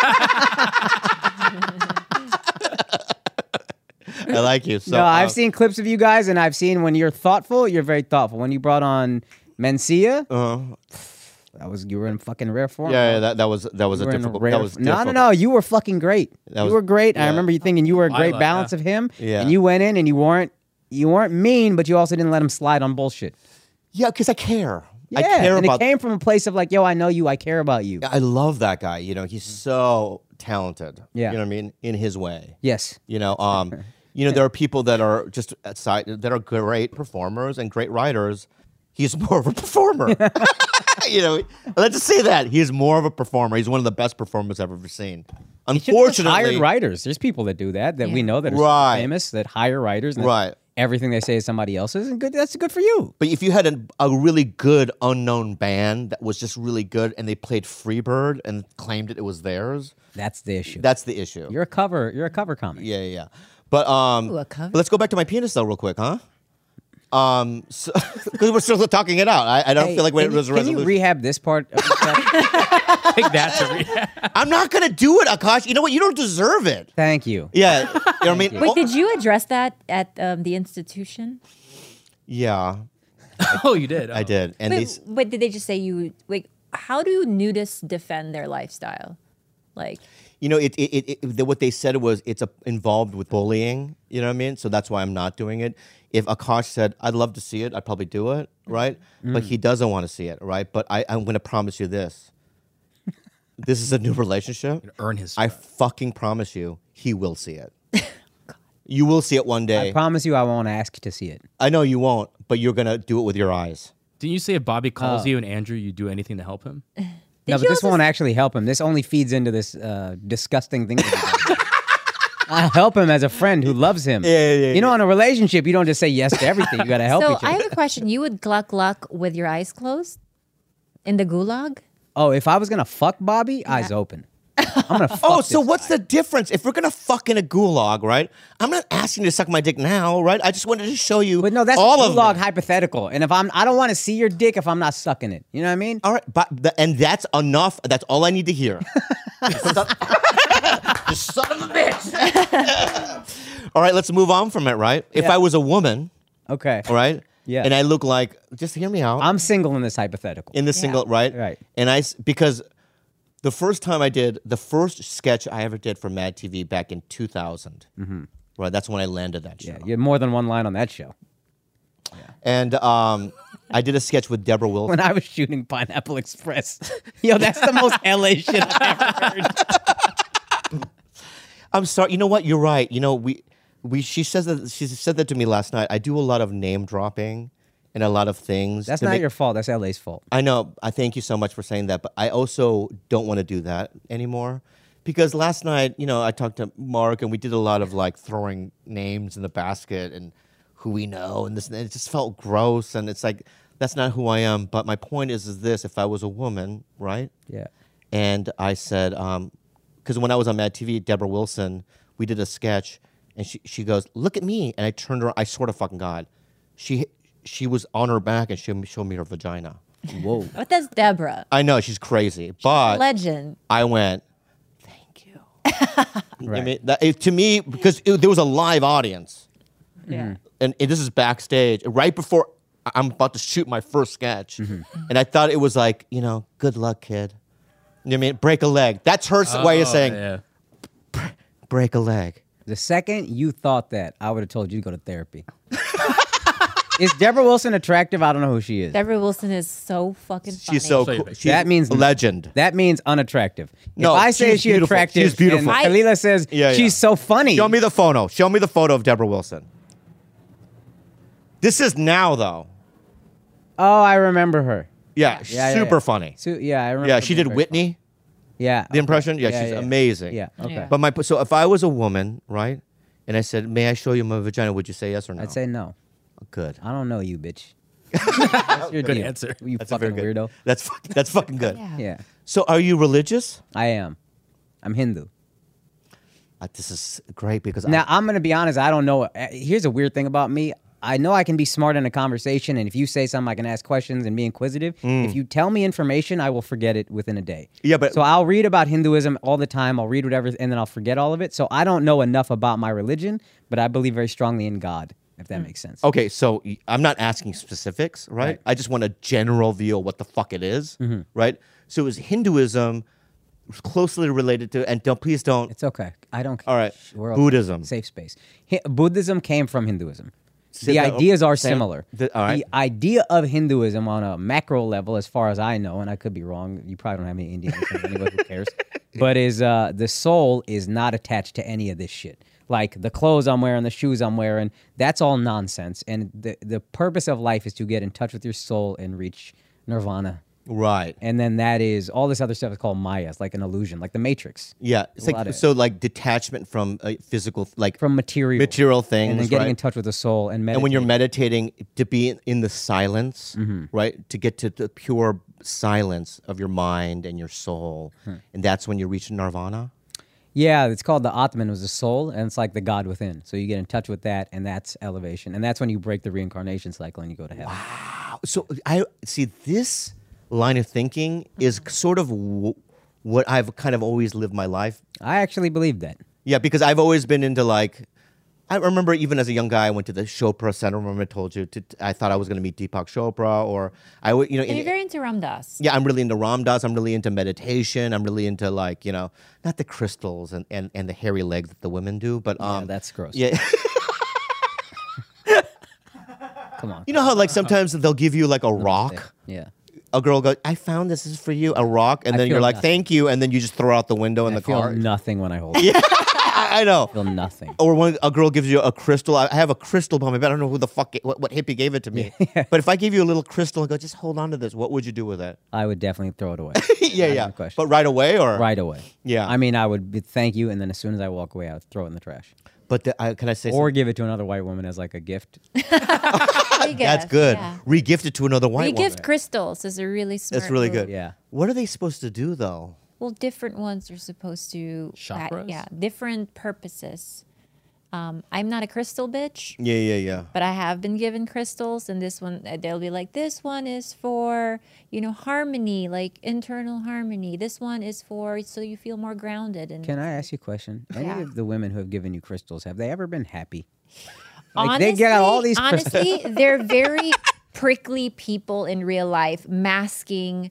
I like you. So, no, I've uh, seen clips of you guys, and I've seen when you're thoughtful, you're very thoughtful. When you brought on Mencia, Uh-huh. that was you were in fucking rare form. Yeah, bro. yeah, that, that was that was You a were in difficult. rare that was no, no, difficult. no. You were fucking great. That you was- were great. I yeah. remember you thinking you were a I great like balance that. of him. Yeah. And you went in and you weren't you weren't mean, but you also didn't let him slide on bullshit. Yeah, because I care. Yeah, I care and about. it came from a place of like, yo, I know you. I care about you. I love that guy. You know, he's so talented. Yeah. You know what I mean? In his way. Yes. You know, um, you know, there are people that are just outside that are great performers and great writers. He's more of a performer. You know, let's just say that he's more of a performer. He's one of the best performers I've ever seen. You should've just Unfortunately, hired writers. There's people that do that that we Yeah. know that are super Right. famous that hire writers. And that Right. Everything they say is somebody else's, and good. That's good for you. but if you had a, a really good unknown band that was just really good and they played Freebird and claimed it, it was theirs, That's the issue. that's the issue. You're a cover. You're a cover comic. Yeah, yeah, yeah. But um, Ooh, a cover? but let's go back to my penis though, real quick, huh? Um, because we're still talking it out. I, I don't Hey, feel like can, it was a you- can you resolution. rehab this part? Of the Take that to re- I'm not gonna do it, Akash. You know what? You don't deserve it. Thank you. Yeah, you know what I mean. Wait, Oh, did you address that at um, the institution? yeah, Oh, you did. I Oh. did. And Wait, these, wait, did they just say you? Wait, how do nudists defend their lifestyle? Like, you know, it, it, it, it the, what they said was it's a, involved with bullying. You know what I mean? So that's why I'm not doing it. If Akash said I'd love to see it, I'd probably do it, right? Mm. But he doesn't want to see it, right? But I, I'm going to promise you this: this is a new relationship. Earn his. I fucking promise you, he will see it. You will see it one I day. promise you, I won't ask to see it. I know you won't, but you're gonna do it with your eyes. Didn't you say if Bobby calls Oh. you and Andrew, you do anything to help him? no, you but this also won't s- actually help him. This only feeds into this uh, disgusting thing. that he does. I help him as a friend who loves him. Yeah, yeah, yeah, You know, in a relationship, you don't just say yes to everything. You got to help so each other. I have a question. You would gluck gluck with your eyes closed in the gulag? Oh, if I was gonna fuck Bobby, eyes open. I'm gonna fuck Oh, so this what's guy. the difference? If we're gonna fuck in a gulag, right? I'm not asking you to suck my dick now, right? I just wanted to show you. But no, that's all a of gulag them. hypothetical. And if I'm, I don't want to see your dick if I'm not sucking it. You know what I mean? All right, but the, and that's enough. That's all I need to hear. son, you son of a bitch. All right, let's move on from it, right? If Yeah. I was a woman, Okay. all right, Yeah. and I look like, just hear me out. I'm single in this hypothetical. in the single, right? Right. And I, s- because the first time I did, the first sketch I ever did for Mad T V back in two thousand, right? That's when I landed that show. yeah, you had more than one line on that show. And um, I did a sketch with Deborah Wilson. When I was shooting Pineapple Express, yo, that's the most L A shit I've ever heard. I'm sorry. You know what? You're right. You know, we, we, she says that, she said that to me last night. I do a lot of name dropping and a lot of things. That's to not make- your fault. That's L A's fault. I know. I thank you so much for saying that, but I also don't want to do that anymore. Because last night, you know, I talked to Mark and we did a lot of like throwing names in the basket and who we know and this, and it just felt gross. And it's like, that's not who I am. But my point is, is this, if I was a woman, right? Yeah. And I said, um, because when I was on Mad T V, Deborah Wilson, we did a sketch and she, she goes, look at me. And I turned her, I swear to fucking God, she, she was on her back and she showed me her vagina. Whoa. But that's Deborah. I know she's crazy, but Legend. I went, thank you. I Right. mean, that, it, to me, because it, there was a live audience, Yeah. and, and this is backstage, right before I- I'm about to shoot my first sketch, and I thought it was like, you know, good luck, kid. You know what I mean? Break a leg. That's her s way of Oh, saying, yeah. break a leg. The second you thought that, I would have told you to go to therapy. Is Deborah Wilson attractive? I don't know who she is. Deborah Wilson is so fucking funny. She's so Show you a cool. picture. She's That means a legend. That means unattractive. No, if I say she's she's beautiful. attractive, She's beautiful. and I- Kalila says Yeah, yeah. she's so funny. Show me the photo. Show me the photo of Deborah Wilson. This is now, though. Oh, I remember her. Yeah, Yeah, yeah, super yeah. funny. So, yeah, I remember. Yeah, she being did very Whitney. funny. Yeah. The impression. Yeah, Yeah, she's yeah. amazing. Yeah. Okay. Yeah. But my so if I was a woman, right, and I said, "May I show you my vagina?" Would you say yes or no? I'd say no. Good. I don't know you, bitch. That's your Good deal. answer. You That's a very fucking good. weirdo. That's fuck- that's fucking good. Yeah. Yeah, So, are you religious? I am. I'm Hindu. Uh, this is great because Now, I, I'm going to be honest. I don't know. uh, Here's a weird thing about me. I know I can be smart in a conversation, and if you say something, I can ask questions and be inquisitive. If you tell me information, I will forget it within a day. Yeah, but- so I'll read about Hinduism all the time. I'll read whatever, and then I'll forget all of it. So I don't know enough about my religion, but I believe very strongly in God, if that makes sense. okay. So y- I'm not asking specifics, right? Right. I just want a general view of what the fuck it is, right? So, is Hinduism closely related to? And don't please don't. It's okay. I don't care. All right. We're Buddhism. Safe space. Hi- Buddhism came from Hinduism. So The that- ideas are same- similar. the- all right. The idea of Hinduism on a macro level, as far as I know, and I could be wrong, you probably don't have any Indian listeners anyway, who cares? But is uh, the soul is not attached to any of this shit. Like the clothes I'm wearing, the shoes I'm wearing, that's all nonsense. And the, the purpose of life is to get in touch with your soul and reach nirvana. Right. And then that is, all this other stuff is called Maya. It's like an illusion, like the Matrix. Yeah. It's A lot like of- so like detachment from uh, physical like From material. material things, And then getting right? in touch with the soul and meditating. And when you're meditating, to be in- in the silence, Mm-hmm. right? To get to the pure silence of your mind and your soul, Hmm. and that's when you reach nirvana. Yeah, it's called the Atman, was the soul, and it's like the God within. So you get in touch with that, and that's elevation. And that's when you break the reincarnation cycle and you go to heaven. So I see this line of thinking is sort of w- what I've kind of always lived my life. I actually believe that. Yeah, because I've always been into like. I remember even as a young guy, I went to the Chopra Center. Remember I told you to, I thought I was going to meet Deepak Chopra, or I would, you know. And in- you're very into Ram Dass. Yeah, I'm really into Ram Dass. I'm really into meditation. I'm really into like, you know, not the crystals and, and, and the hairy legs that the women do, but um, yeah, that's gross. yeah. Come on. You know how like sometimes they'll give you like a rock. Yeah. A girl goes, "I found this, this is for you," a rock, and I then you're feel like, nothing. "Thank you," and then you just throw out the window in I the feel car. nothing when I hold it. Yeah, I, I know. I feel nothing. Or when a girl gives you a crystal, I I have a crystal behind my bed. I don't know who the fuck, what, what hippie gave it to me. But if I gave you a little crystal and go, just hold on to this, what would you do with it? I would definitely throw it away. yeah, Not yeah. even a question. But right away, or Right away. Yeah. I mean, I would be, thank you, and then as soon as I walk away, I would throw it in the trash. But the, I, can I say Or give it to another white woman as like a gift. something? That's good. Yeah. Re-gift it to another white Regift woman. crystals is a really smart That's really move. good. Yeah. What are they supposed to do though? Well, different ones are supposed to. Chakras? yeah, different purposes. Um, I'm not a crystal bitch, Yeah, yeah, yeah. but I have been given crystals, and this one uh, they'll be like, this one is for you know harmony, like internal harmony. This one is for so you feel more grounded. And Can I ask you a question? Any Yeah. of the women who have given you crystals, have they ever been happy? Like they honestly, get all these crystals. honestly, they're very prickly people in real life, masking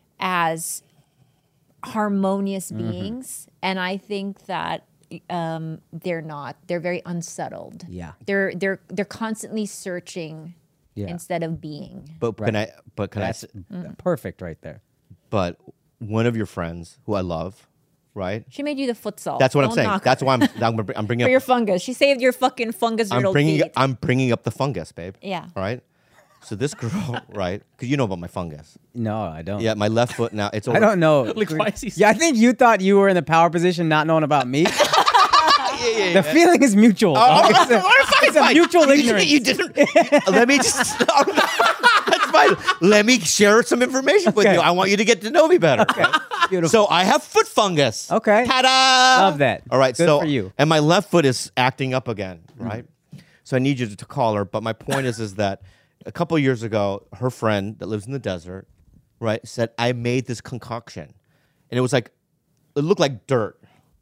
as harmonious Mm-hmm. beings, and I think that um, they're not. They're very unsettled. Yeah. they're they're they're constantly searching Yeah. instead of being. But can I? But can That's I? s- Mm-hmm. perfect right there. But one of your friends who I love, right? She made you the futsal. That's what I'm Don't saying. knock That's her. why I'm. I'm, br- I'm bringing for your up. fungus. She saved your fucking fungus I'm riddled bringing. feet. I'm bringing up the fungus, babe. Yeah. All right. So this girl, right? Because you know about my fungus. No, I don't. Yeah, my left foot now. It's. Over. I don't know. Like, why is he Yeah, I think you thought you were in the power position, not knowing about me. Yeah, yeah, The feeling is mutual. Oh, it's a, it's a mutual You- ignorance. You, didn't. Let me just. That's fine. Let me share some information with Okay. you. I want you to get to know me better. Beautiful. So I have foot fungus. Okay. Ta-da! Love that. All right. Good so for you. And my left foot is acting up again. Right. So I need you to, to call her. But my point is, is that a couple of years ago, her friend that lives in the desert, right, said I made this concoction, and it was like, it looked like dirt.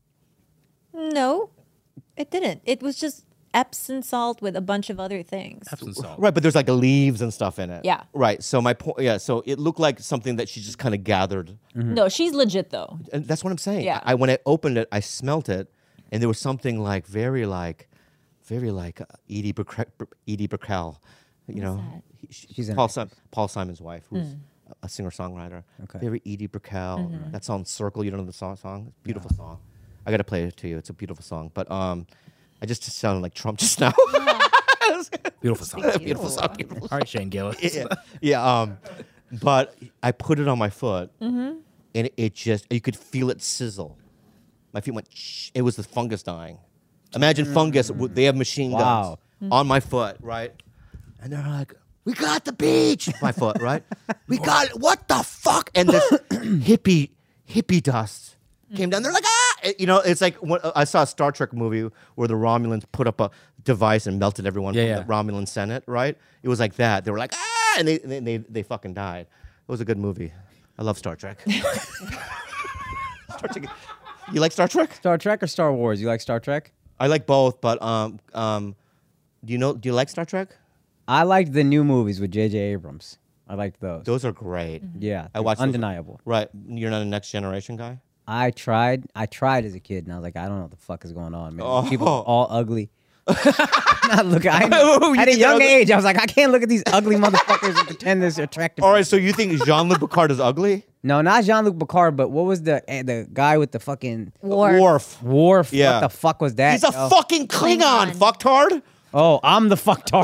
No, it didn't. It was just Epsom salt with a bunch of other things. Epsom salt. Right, but there's like leaves and stuff in it. Yeah. Right. So my point, yeah. So it looked like something that she just kind of gathered, No, she's legit though. and that's what I'm saying. Yeah. I when I opened it, I smelt it, and there was something like very like, very like uh, Edie Brickell, Edie Brickell, you know, that? he- she- She's an Paul Sim- Paul Simon's wife, who's Mm. a singer songwriter. Okay. Very Edie Brickell. Mm-hmm. That song "Circle." You don't know the song? Song, beautiful song. I gotta play it to you. It's a beautiful song. But um, I just sounded like Trump just now. Beautiful song. beautiful song. Beautiful All right, Shane Gillis. yeah, yeah. Um, but I put it on my foot, Mm-hmm. and it, it just you could feel it sizzle. My feet went. Shh. It was the fungus dying. Imagine fungus. w- They have machine guns Wow. on my foot, right? And they're like, "We got the beach." My foot, right? We got it. What the fuck? And this hippie hippie dust came down. They're like, ah, It- you know, it's like when, I saw a Star Trek movie where the Romulans put up a device and melted everyone Yeah, from yeah. the Romulan Senate, right? It was like that. They were like, ah, and they they they, they fucking died. It was a good movie. I love Star Trek. Star Trek. You like Star Trek? Star Trek or Star Wars? You like Star Trek? I like both, but um um, do you know? Do you like Star Trek? I liked the new movies with J J Abrams. I liked those. Those are great. Yeah, I watched those. undeniable. Right, you're not a Next Generation guy. I tried. I tried as a kid, and I was like, I don't know what the fuck is going on, man. Oh. People are all ugly. Not look. I know, Oh, you at a think they're young ugly? age, I was like, I can't look at these ugly motherfuckers and pretend they're attractive. All right, so you think Jean-Luc Picard is ugly? No, not Jean-Luc Picard, but what was the eh, the guy with the fucking War. Worf. Worf? Yeah. What the fuck was that? He's a yo? fucking Klingon, Klingon. fucktard. Oh, I'm the fucktard.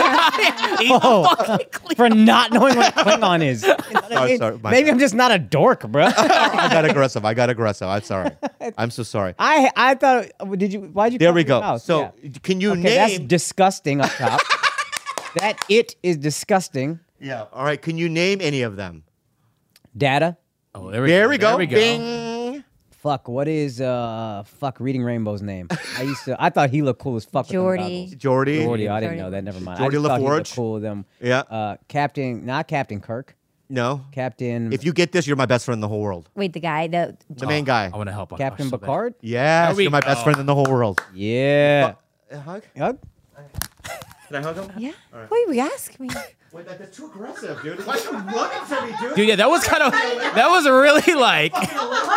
oh, for not knowing what a Klingon is. You know what I Sorry, mean? sorry, my Maybe bad. I'm just not a dork, bro. I got aggressive. I got aggressive. I'm sorry. I'm so sorry. I I thought. Did you? Why'd you? There cover we your go. mouth? So Yeah. can you Okay, name? that's disgusting up top. That it is disgusting. yeah. All right. Can you name any of them? Data. Oh, there we There go. we go. There we go. Bing. Fuck. What is uh fuck Reading Rainbow's name? I used to. I thought he looked cool as fuck. with them Geordie. goggles. Jordy. Geordie. I didn't Geordie. know that. Never mind. Geordie I just thought he LaForge? looked cool with them. Yeah. Uh, Captain. Not Captain Kirk. No. Captain. If you get this, you're my best friend in the whole world. Wait, the guy, the The main guy. I want to help. Captain Akash so bad. Picard. Yes, There we you're my best go. friend in the whole world. Yeah. A hug? Hug? Can I hug him? yeah. Wait, we ask me. Wait, that, that's too aggressive, dude. Why are you running from me, dude? Dude, yeah, that was kind of. That was really like. I,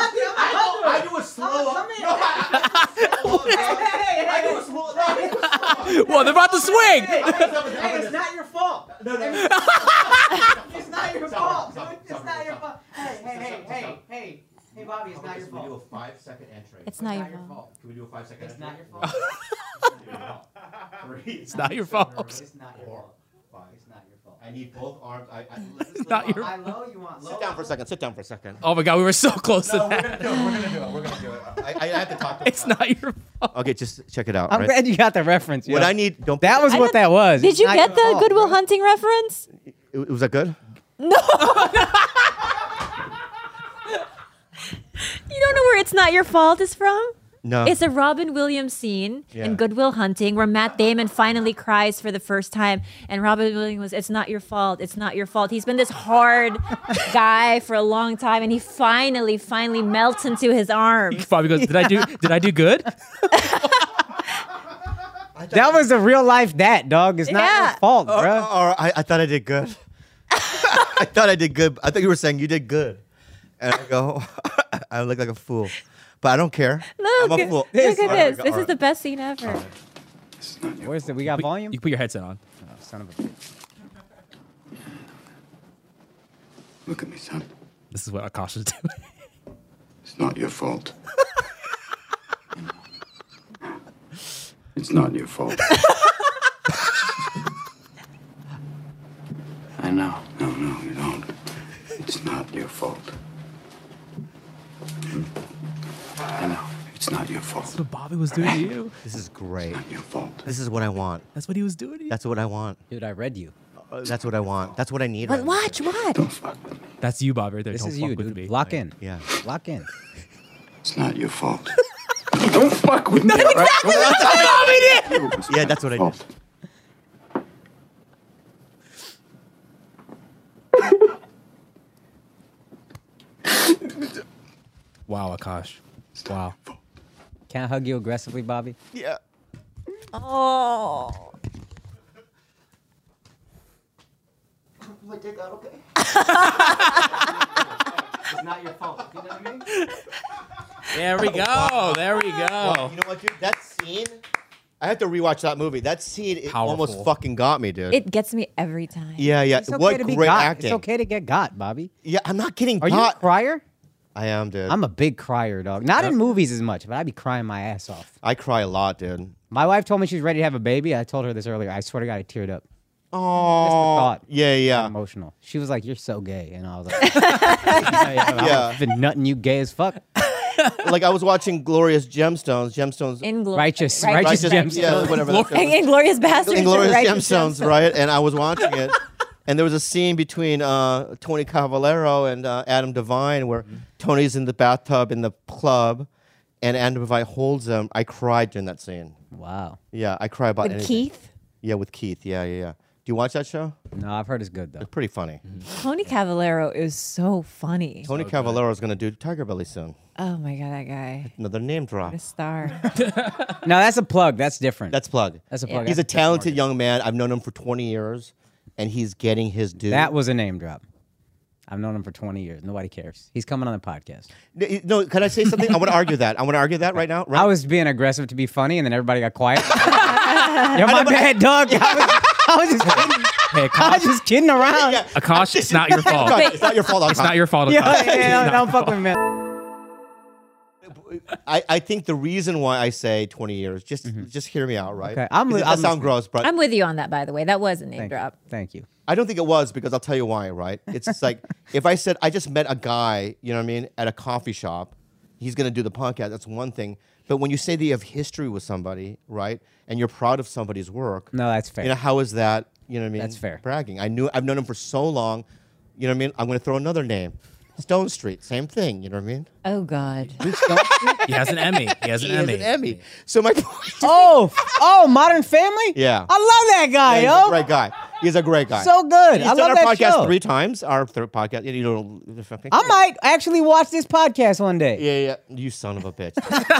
I do a slow up. No, I, I do a slow up. I do a slow up. Well, they're about to swing. Hey, it's not your fault. No, no. It's not your fault, dude. It's not your fault. Hey, hey, hey, hey, hey. Hey, Bobby, it's not your Can we do a fault. five second entry? It's not your your fault. fault. Can we do a five second It's entry? not your fault. Three. It's not your fault. It's not your fault. Five. It's not your fault. I need both arms. I, I, It's not your. High low, you want low? Sit down for a second. Sit down for a second. Oh my God, we were so close to No, we're that. gonna do it. We're gonna do it. We're gonna do it. I, I have to talk to It's not your fault. Okay, just check it out. I'm right? glad you got the reference. What yo. I need. Don't. That was I what don't- that was. Did It's you not get your the fault, Goodwill bro. Hunting reference? It- Was that good? You don't know where It's Not Your Fault is from? No. It's a Robin Williams scene Yeah. in Goodwill Hunting where Matt Damon finally cries for the first time. And Robin Williams was, it's not your fault. It's not your fault. He's been this hard guy for a long time. And he finally, finally melts into his arms. Bobby goes, did I do? Did I do good? That was a real life that, dog. It's not Yeah. your fault, Or, bro. or I, I thought I did good. I thought I did good. I thought you were saying you did good. And I go, I look like a fool. But I don't care. Look, I'm a fool. look at All right, this. all This right. is the best scene ever. Where's the? We got volume. You can put your headset on. Oh, son of a. Look at me, son. This is what Akash is doing. It's not your fault. It's not your fault. I know. No, no, you don't. It's not your fault. I know. It's not your fault. That's what Bobby was doing to you. This is great. Not your fault. This is what I want. That's what he was doing to you. That's what I want. Dude, I read you. Uh, That's what I want. That's what I need. But right watch what? Don't fuck with me. That's you, Bobby, right there. This Don't is fuck you, with dude. me. Lock Like, in. now. Yeah. Lock in. It's not your fault. Don't fuck with me. Exactly Yeah, that's what I did. Wow, Akash. Wow. Can I hug you aggressively, Bobby? Yeah. Oh. It's not your fault. You know what I mean? There we go. There we Well, go. you know what, dude? That scene. I have to rewatch that movie. That scene it almost Powerful. fucking got me, dude. It gets me every time. yeah, yeah. It's okay What to be great got. acting. It's okay to get got, Bobby. Yeah, I'm not getting Are you a got. crier? I am, dude. I'm a big crier, dog. Not in movies as much, but I be crying my ass off. I cry a lot, dude. My wife told me she's ready to have a baby. I told her this earlier. I swear to God, I teared up. Oh, thought. yeah, yeah. Emotional. She was like, "You're so gay," and I was like, "Yeah, Yeah. I've been nutting you gay as fuck." Like I was watching Glorious Gemstones. Gemstones. Inglo- Righteous, right- righteous, Righteous- gemstones. Yeah, whatever. that show is. Inglorious Bastards. Inglorious Righteous Gemstones, right? And I was watching it, and there was a scene between uh, Tony Cavallero and uh, Adam Devine where Tony's in the bathtub in the club, and Adam Devine holds him. I cried during that scene. Wow. Yeah, I cry about With anything. Keith. Yeah, with Keith. Yeah, yeah, yeah. Do you watch that show? No, I've heard it's good though. It's pretty funny. Tony Cavallero is so funny. Tony Cavallero is going to do Tiger Belly soon. Oh my god, that guy. Another name drop. What a star. No, that's a plug. That's different. That's plug. That's a plug. He's a That's talented young man. I've known him for twenty years, and he's getting his due. That was a name drop. I've known him for twenty years. Nobody cares. He's coming on the podcast. No, no, can I say something? I want to argue that. I want to argue that right now. Right? I was being aggressive to be funny, and then everybody got quiet. Yo, my bad, dog. I was, I was just kidding. Hey, I was Akash, just kidding around. Yeah. Akash, it's not your fault. Akash, it's not your fault. It's Akash. not your fault. Yeah, Akash. yeah, yeah, It's don't not- fuck with me. I, I think the reason why I say twenty years, just just hear me out, right? Okay, I'm Because li- it does I'm sound listening. gross, but I'm with you on that, by the way. That was a name Thank drop. you. Thank you. I don't think it was because I'll tell you why, right? It's just like if I said I just met a guy, you know what I mean, at a coffee shop, he's gonna do the podcast, that's one thing. But when you say that you have history with somebody, right, and you're proud of somebody's work, No, that's fair. you know, how is that, you know what I mean? That's fair. Bragging. I knew I've known him for so long, you know what I mean? I'm gonna throw another name. Stone Street, same thing, you know what I mean? Oh god. He has an Emmy. He has an He has Emmy. an Emmy. So my point oh, oh, Modern Family. Yeah. I love that guy, he's yo. a great guy. He's a great guy. So good. He's I done love our that podcast show. three times. Our third podcast. You know, I might actually watch this podcast one day. Yeah, yeah. You son of a bitch.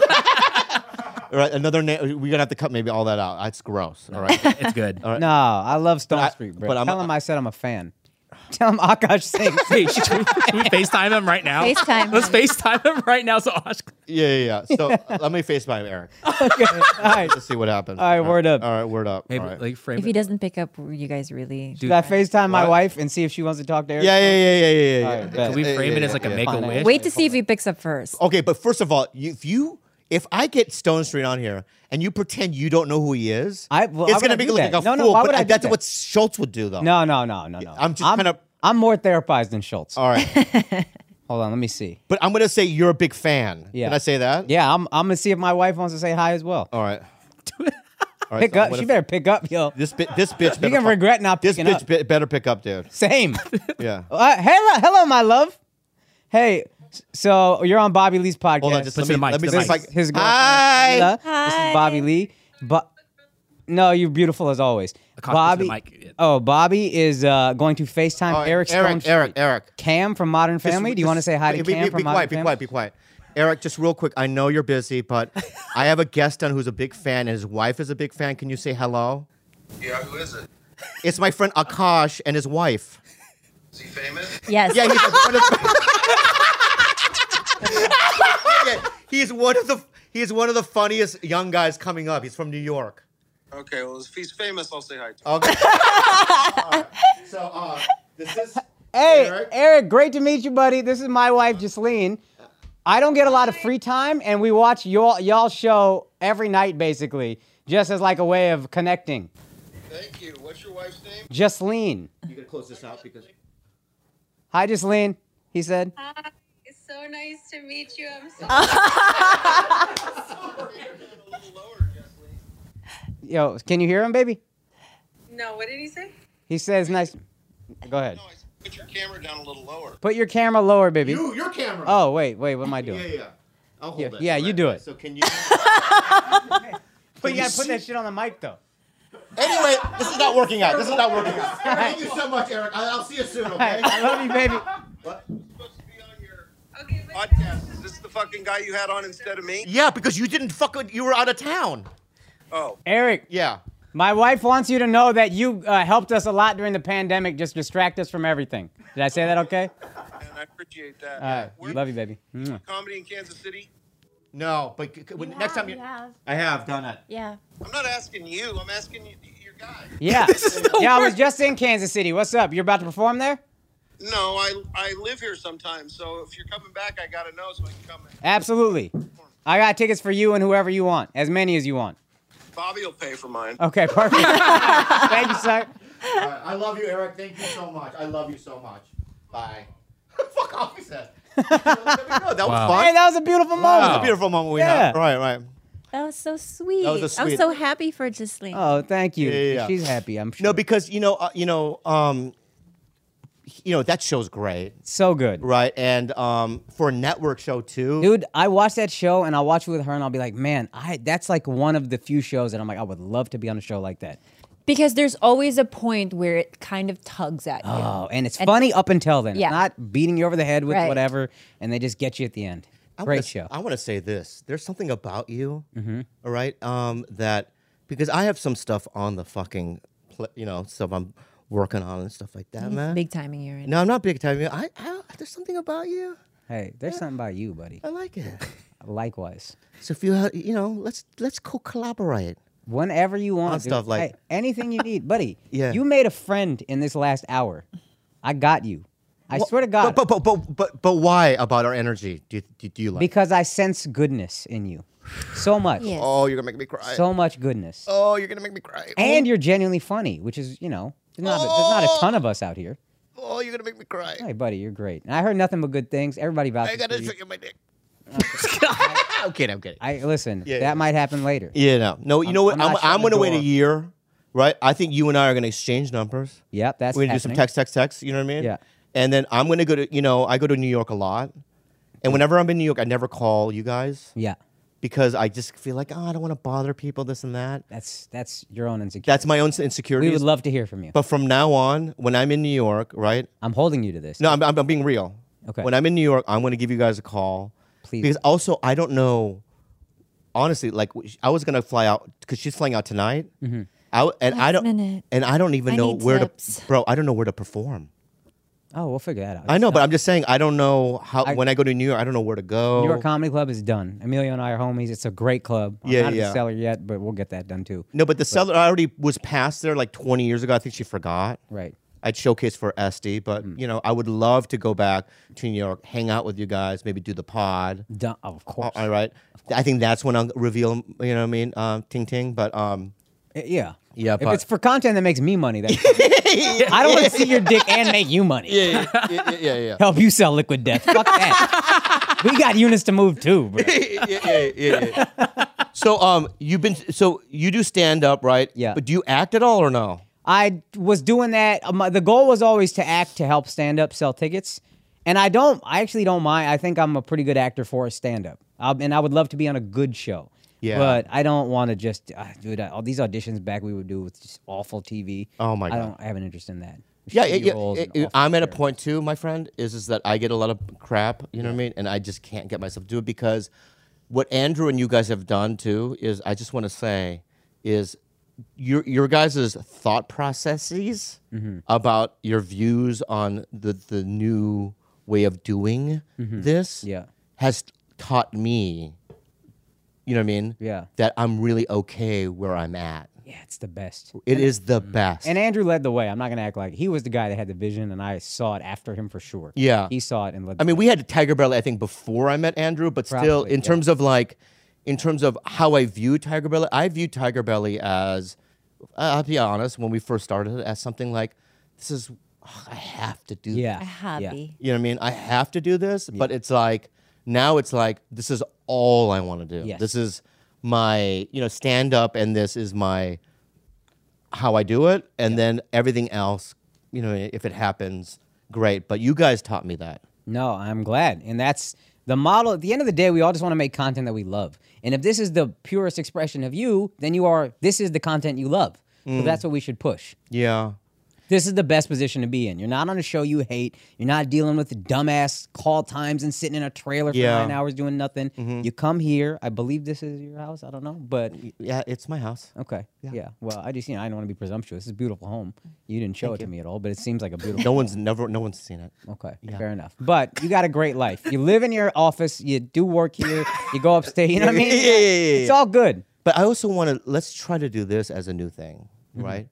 All right, another name. We're gonna have to cut maybe all that out. That's gross. All right. It's good. All right. No, I love Stone But I- Street, bro. but I'm- Tell him I said I'm a fan. Tell him Akash sings. Hey, should we, should we FaceTime him right now? FaceTime Let's him. FaceTime him right now. So Ash, Yeah, yeah, yeah. So let me face by Eric. Okay. All right. Let's see what happens. All right, word up. All right, word up. maybe all right. like frame If it. he doesn't pick up, you guys really. Should I FaceTime my What? wife and see if she wants to talk to Eric? Yeah, yeah, yeah, yeah, yeah, yeah. All yeah. right, bet. Can we Yeah, frame yeah, it as yeah, like a yeah. make a Fine, wish? Wait to see if he picks up first. Okay, but first of all, you, if you if I get Stone Street on here and you pretend you don't know who he is, I- well, why it's would gonna I be do like that? a No, no, fool. why but would I do that's that? what Schultz would do, though. No, no, no, no, no. I'm just kinda- I'm more therapized than Schultz. All right, Hold on, let me see. but I'm gonna say you're a big fan. Yeah. Can I say that? Yeah, I'm. I'm gonna see if my wife wants to say hi as well. All right. All right, Pick so up. what She if- better pick up, yo. This bi- this bitch. You better can fuck- regret not This picking bitch up. be- better pick up, dude. Same. Yeah. Uh, hello, hello, my love. Hey, so you're on Bobby Lee's podcast. Hold on, just Let's let do me the mic, let me do the see if mic. I- his girlfriend. Hi. Leela. This Hi. is Bobby Lee. But no, you're beautiful as always. Akash, Bobby. listen to the mic. Oh, Bobby is uh, going to FaceTime All right, Eric Stone Eric, Street. Eric, Eric. Cam from Modern Just- Family. Do you want to just- say hi to be, Cam be, from be Modern quiet, Family? Be quiet, be quiet. Eric, just real quick. I know you're busy, but I have a guest on who's a big fan, and his wife is a big fan. Can you say hello? Yeah, who is it? It's my friend Akash and his wife. Is he famous? Yes. Yeah, he's like one of yeah, he's one of the he's one of the funniest young guys coming up. He's from New York. Okay, well, if he's famous, I'll say hi to him. Okay. All right. So uh, this is Hey, Eric. Eric. Great to meet you, buddy. This is my wife, Jocelyn. I don't get a lot of free time, and we watch y'all y'all show every night, basically, just as like a way of connecting. Thank you. What's your wife's name? Jocelyn. You can close this out because Hi, Jocelyn. He said. Hi, it's so nice to meet you. I'm so A little lower, Kathleen. Yo, can you hear him, baby? no. What did he say? He says nice. Go ahead. No, I said put your camera down a little lower. Put your camera lower, baby. you your camera. Oh, wait, wait. What am I doing? yeah, yeah. I'll hold Yeah, it. yeah, you Right, do right. it. So can you? But you gotta put that shit on the mic, though. Anyway, this is not working out. This is not working out. Thank you so much, Eric. I- I'll see you soon. Okay. I love you, baby. What? I'm supposed to be on your Okay, but podcast. Is this the fucking guy you had on instead of me? Yeah, because you didn't fucking. You were out of town. Oh, Eric, Yeah. my wife wants you to know that you uh, helped us a lot during the pandemic. Just distract us from everything. Did I say that okay? and I appreciate that. All right. Where- Love you, baby. Mwah. Comedy in Kansas City? No, but c- c- when, next time you. have. I have done it. Yeah. I'm not asking you. I'm asking you, your guy. Yeah. Yeah, I was just in Kansas City. What's up? You're about to perform there? No, I I live here sometimes, so if you're coming back, I gotta know so I can come. And Absolutely. I got tickets for you and whoever you want, as many as you want. Bobby will pay for mine. Okay, perfect. Thank you, sir. All right, I love you, Eric. Thank you so much. I love you so much. Bye. Fuck off, he said. There we go. That Wow. was fun. Hey, that was a beautiful moment. That was a beautiful moment we Yeah. had. Right, right. That was so sweet. That was a I'm sweet- so happy for Ghislaine. Oh, thank you. Yeah, yeah, yeah. She's happy, I'm sure. No, because you know, uh, you know, um, you know that show's great, so good. right? And um, for a network show too, Dude, I watch that show and I'll watch it with her and I'll be like, man, I that's like one of the few shows that I'm like, I would love to be on a show like that. Because there's always a point where it kind of tugs at you. Oh, and it's And- funny up until then. Yeah. It's not beating you over the head with Right. whatever, and they just get you at the end. I Great wanna, show. I want to say this: there's something about you, Mm-hmm. all right? Um, that because I have some stuff on the fucking, pl- you know, stuff I'm working on and stuff like that, He's man. big timing you right No, I'm not big time. I, I, there's something about you. Hey, there's something about you, buddy. I like it. Likewise. So if you, ha- you know, let's let's co-collaborate. Whenever you want. On dude. stuff like- Hey, anything you need, buddy. Yeah. You made a friend in this last hour. I got you. I Well, swear to God. But but, but but but but why about our energy? Do you, do, do you like? because I sense goodness in you. So much. Yes. Oh, you're gonna make me cry. So much goodness. oh, you're gonna make me cry. And you're genuinely funny, which is, you know, there's not, a, there's not a ton of us out here. oh, you're gonna make me cry. Hey, buddy, you're great. And I heard nothing but good things. Everybody I vouches gotta for you. show you my dick. I'm kidding. I'm kidding. I listen. Yeah, that yeah. might happen later. Yeah, no, no. You I'm- know what? I'm I'm, not I'm, shutting the gonna wait a door. year, right? I think you and I are gonna exchange numbers. Yep, that's We're gonna do some happening. text, text, text. You know what I mean? Yeah. And then I'm gonna go to, you know, I go to New York a lot, and whenever I'm in New York, I never call you guys Yeah, because I just feel like, oh, I don't want to bother people, this and that. that's that's your own insecurity. That's my own we insecurities. would love to hear from you. But from now on, when I'm in New York, right? I'm holding you to this. No, I'm, I'm, I'm being real. Okay. When I'm in New York, I'm going to give you guys a call. Please. Because also, I don't know. Honestly, like I was going to fly out because she's flying out tonight. Mm-hmm. I w- and I Last don't minute. and I don't even I know need where tips. to, bro. I don't know where to perform. Oh, we'll figure that out. I know, but I'm just saying I don't know how. I- when I go to New York, I don't know where to go. New York Comedy Club is done. Emilio and I are homies. It's a great club. I'm Yeah, not at yeah. the cellar yet, but we'll get that done too. No, but the seller I already was past there like twenty years ago. I think she forgot. Right. I'd showcase for Esty, but Mm. you know, I would love to go back to New York, hang out with you guys, maybe do the pod. Done. Oh, of course. All right. I think that's when I'll reveal, you know what I mean, um, Ting Ting. But um, Uh, Yeah. Yeah, If but- it's for content that makes me money, that's I don't want to see your dick and make you money. yeah, yeah, yeah, yeah, yeah. Help you sell liquid death. Fuck that. We got units to move too, bro. yeah, yeah, yeah, yeah. So um, you've been so you do stand up, right? Yeah. But do you act at all or no? I was doing that. Um, the goal was always to act to help stand up sell tickets. And I don't, I actually don't mind. I think I'm a pretty good actor for a stand up. And I would love to be on a good show. Yeah. But I don't want to just, uh, dude, uh, all these auditions back we would do with just awful T V. Oh, my I God. don't I have an interest in that. Yeah, Shitty yeah, roles yeah, and yeah. awful I'm at a characters. point too, my friend, is is that I get a lot of crap, you know what I mean? And I just can't get myself to do it because what Andrew and you guys have done too is I just want to say is your your guys' thought processes Mm-hmm. about your views on the the new way of doing this Mm-hmm. Yeah. has taught me, you know what I mean? Yeah. That I'm really okay where I'm at. Yeah, it's the best. It is the best. And Andrew led the way. I'm not going to act like he was the guy that had the vision, and I saw it after him for sure. Yeah. He saw it and led I the mean, way. we had Tiger Belly, I think, before I met Andrew, but still, Probably, in yeah. terms of like, in terms of how I view Tiger Belly, I view Tiger Belly as, I'll be honest, when we first started it, as something like, this is, oh, I have to do Yeah. A hobby. You know what I mean? I have to do this, but it's like, now it's like, this is all I want to do. Yes. This is my, you know, stand up, and this is my, how I do it. And then everything else, you know, if it happens, great. But you guys taught me that. No, I'm glad. And that's the model. At the end of the day, we all just want to make content that we love. And if this is the purest expression of you, then you are, this is the content you love. Mm. So that's what we should push. Yeah. This is the best position to be in. You're not on a show you hate. You're not dealing with dumbass call times and sitting in a trailer for Yeah. nine hours doing nothing. You come here. I believe this is your house. I don't know, but Yeah, it's my house. okay. Yeah. Well, I just, you know, I don't want to be presumptuous. It's a beautiful home. You didn't show it to me at all, but it seems like a beautiful No one's never, no one's seen it. Okay, fair enough. But you got a great life. You live in your office. You do work here. You go upstate. You know what I mean? Yeah, yeah, yeah, yeah, It's yeah. all good. But I also want to, let's try to do this as a new thing, Mm-hmm. right?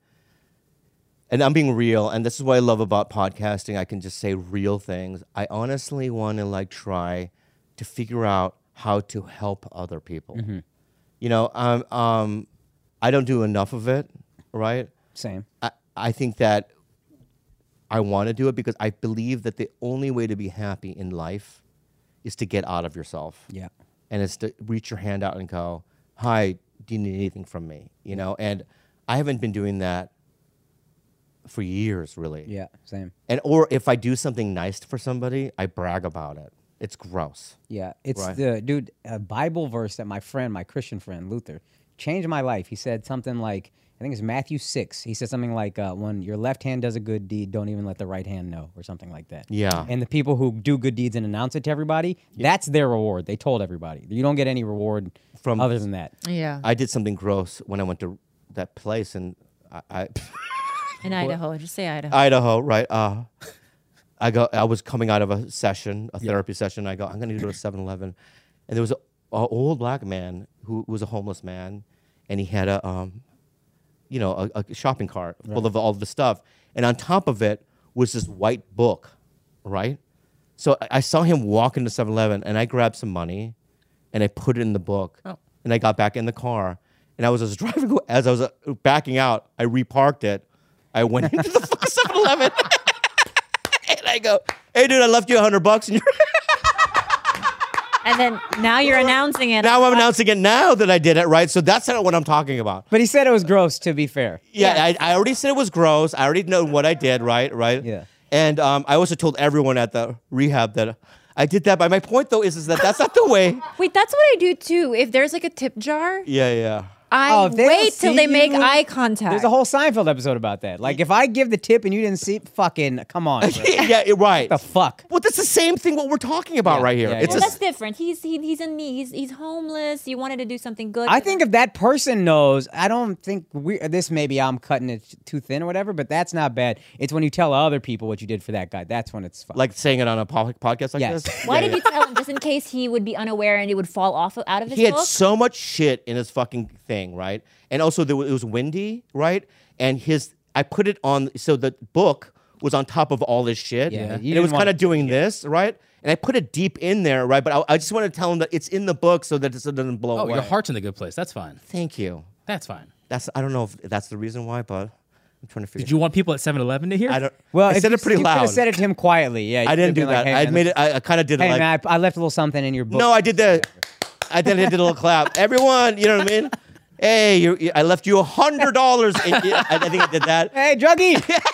And I'm being real, and this is what I love about podcasting. I can just say real things. I honestly want to like try to figure out how to help other people. Mm-hmm. You know, um, um, I don't do enough of it, right? Same. I, I think that I want to do it because I believe that the only way to be happy in life is to get out of yourself. Yeah. And it's to reach your hand out and go, hi, do you need anything from me? You know, and I haven't been doing that for years, really. Yeah, same. And or if I do something nice for somebody, I brag about it. It's gross. Yeah, it's Right. the dude a Bible verse that my friend, my Christian friend Luther, changed my life. He said something like, I think it's Matthew six. He said something like, uh, "When your left hand does a good deed, don't even let the right hand know," or something like that. Yeah. And the people who do good deeds and announce it to everybody, that's their reward. They told everybody. You don't get any reward From- other than that. Yeah. I did something gross when I went to that place and I, I In Idaho. Just say Idaho. Idaho, right? Uh, I go. I was coming out of a session, a therapy session. I go. I'm going to go to seven eleven, and there was an old black man who was a homeless man, and he had a, um, you know, a, a shopping cart full of all the stuff, and on top of it was this white book, right? So I, I saw him walk into seven eleven, and I grabbed some money, and I put it in the book, Oh. and I got back in the car, and I was just driving as I was uh, backing out. I reparked it. I went into the fucking seven eleven. And I go, hey, dude, I left you a hundred bucks. And you're And then now you're announcing it. now I'm announcing it now that I did it, right? So that's not what I'm talking about. But he said it was gross, to be fair. Yeah, I, I already said it was gross. I already know what I did, right? Right? Yeah. And um, I also told everyone at the rehab that I did that. But my point, though, is, is that that's not the way. Wait, that's what I do too. If there's like a tip jar, Yeah, yeah. I Oh, if they don't wait till see they make you- eye contact. There's a whole Seinfeld episode about that. Like, if I give the tip and you didn't see, fucking, come on, bro. yeah, it- right. the fuck? Well, that's the same thing what we're talking about Yeah, right here. yeah, it's yeah. Well, a, that's different. He's he, he's in need. He's, he's homeless. You wanted to do something good. I for think him. if that person knows, I don't think we. This maybe I'm cutting it too thin or whatever, but that's not bad. It's when you tell other people what you did for that guy. That's when it's fun. like saying it on a po- podcast like Yes. this. Why Yeah, did yeah. you tell him? Just in case he would be unaware and it would fall off of, out of his He had book. so much shit in his fucking thing, right? And also there was, it was windy, right? And his, I put it on, so the book was on top of all this shit. Yeah, And you it was didn't want kind of it- doing this, right? And I put it deep in there, right? But I, I just want to tell him that it's in the book so that it doesn't blow Oh, away. your heart's in the good place. That's fine. Thank you. That's fine. That's I don't know if that's the reason why, but I'm trying to figure. Did you want people at seven eleven to hear? I don't. well, I if said you, it pretty you loud. could have said it to him quietly. Yeah, you I didn't could've do been like, that. hey, I man, made it. I, I kind of did it Hey like. man, I, I left a little something in your book. No, I did that. I did. I did a little clap. Everyone, you know what I mean? Hey, you, you- I left you a hundred dollars. I, I think I did that. Hey, druggie.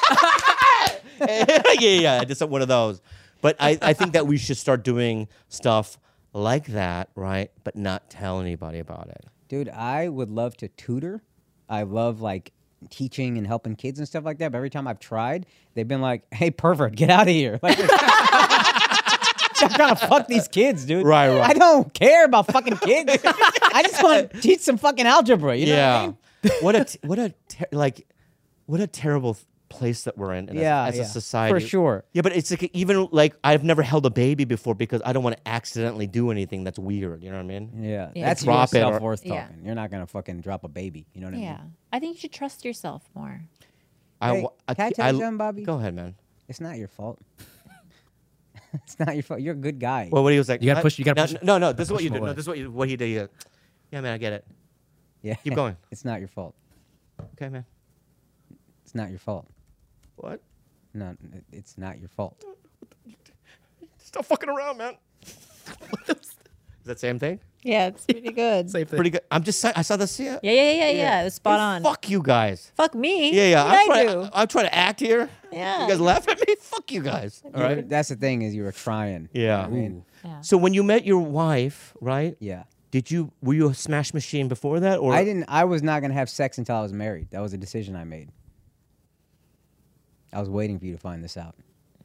yeah, yeah, I did some, one of those. But I, I think that we should start doing stuff like that, right? But not tell anybody about it. Dude, I would love to tutor. I love like teaching and helping kids and stuff like that. But every time I've tried, they've been like, "Hey, pervert, get out of here!" Like, I'm trying to fuck these kids, dude. Right, right. I don't care about fucking kids. I just want to teach some fucking algebra. You know yeah. what I mean? what a t- what a ter- like what a terrible th- place that we're in, in Yeah, as, as yeah, a society. for sure. Yeah, but it's like even like I've never held a baby before because I don't want to accidentally do anything that's weird. You know what I mean? Yeah, Yeah. that's Drop your it or- self-worth Yeah. talking. You're not gonna fucking drop a baby. You know what I Yeah, mean? I think you should trust yourself more. I, Hey, wa- I, can I ke- tell you I- something, Bobby? Go ahead, man. It's not your fault. It's not your fault. You're a good guy. Well, what he was like? You gotta "I- push- you gotta no, push- No, no, this is what push you him do. No, away. this is what you, what he did. He, uh, yeah, man, I get it. yeah, keep going. It's not your fault. Okay, man. It's not your fault. What? No, it's not your fault. Stop fucking around, man. Is that same thing? Yeah, it's pretty good. Same thing. Pretty good. I'm just saying. I saw this. Yeah. Yeah, yeah, yeah, yeah. It was spot Hey, on. Fuck you guys. Fuck me. Yeah, yeah. What I'm I trying. do? I'm trying to act here. Yeah. You guys laugh at me. Fuck you guys. All You were- right. That's the thing is you were trying. Yeah. I mean, Yeah. So when you met your wife, right? yeah. Did you were you a smash machine before that, or I didn't. I was not gonna have sex until I was married. That was a decision I made. I was waiting for you to find this out.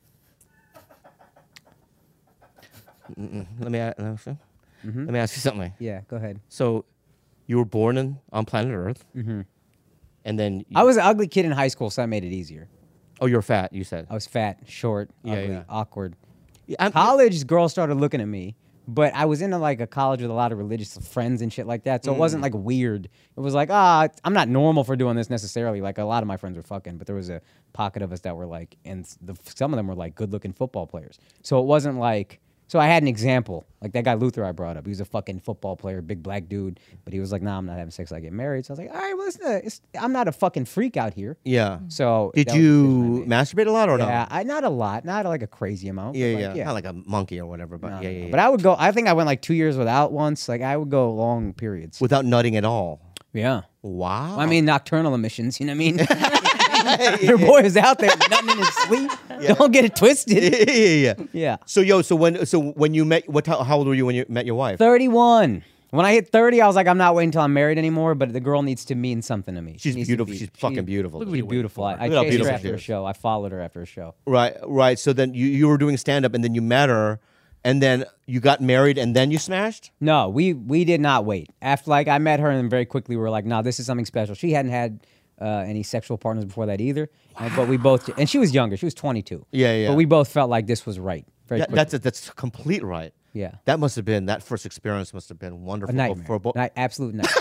Let me a- let me Mhm. let me ask you something. Yeah, go ahead. So, you were born in, on planet Earth, Mm-hmm. and then you, I was an ugly kid in high school, so I made it easier. oh, you're fat. You said. I was fat, short, Yeah, ugly, yeah. awkward. Yeah, I'm- College girls started looking at me, but I was in a, like a college with a lot of religious friends and shit like that, so it Mm. wasn't like weird. It was like, ah, I'm not normal for doing this necessarily. Like a lot of my friends were fucking, but there was a pocket of us that were like, and the, some of them were like good-looking football players. So it wasn't like So I had an example. Like that guy Luther I brought up. He was a fucking football player, big black dude. But he was like, nah, I'm not having sex till I get married. So I was like, all right, well, it's not, it's, I'm not a fucking freak out here. Yeah. So Did that was the decision I you made. masturbate a lot or Yeah, not? I, not a lot. Not like a crazy amount. Yeah, but like, yeah, Not like a monkey or whatever, but No, yeah, no, yeah, no. yeah. But I would go, I think I went like two years without once. Like I would go long periods. Without nutting at all. Yeah. Wow. I mean, nocturnal emissions, you know what I mean? Your boy is out there nutting in his sleep. Don't get it twisted. yeah, yeah, yeah. Yeah. So yo, so when so when you met, what how old were you when you met your wife? thirty-one. When I hit thirty, I was like, I'm not waiting until I'm married anymore, but the girl needs to mean something to me. She She's needs to beautiful. be- She's fucking she- beautiful. Look at She's you waiting beautiful. I, for I Look how chased her beautiful after she a is. show. I followed her after a show. Right, right. So then you you were doing stand up and then you met her and then you got married and then you smashed? No, we we did not wait. After like I met her and very quickly we were like, nah, this is something special. She hadn't had uh, any sexual partners before that either. And- but we both, and she was younger. She was twenty-two. Yeah, yeah. But we both felt like this was right. Very That, quickly. that's a, that's complete right. Yeah. That must have been that first experience must have been A wonderful nightmare. for both. Ni- absolute nightmare.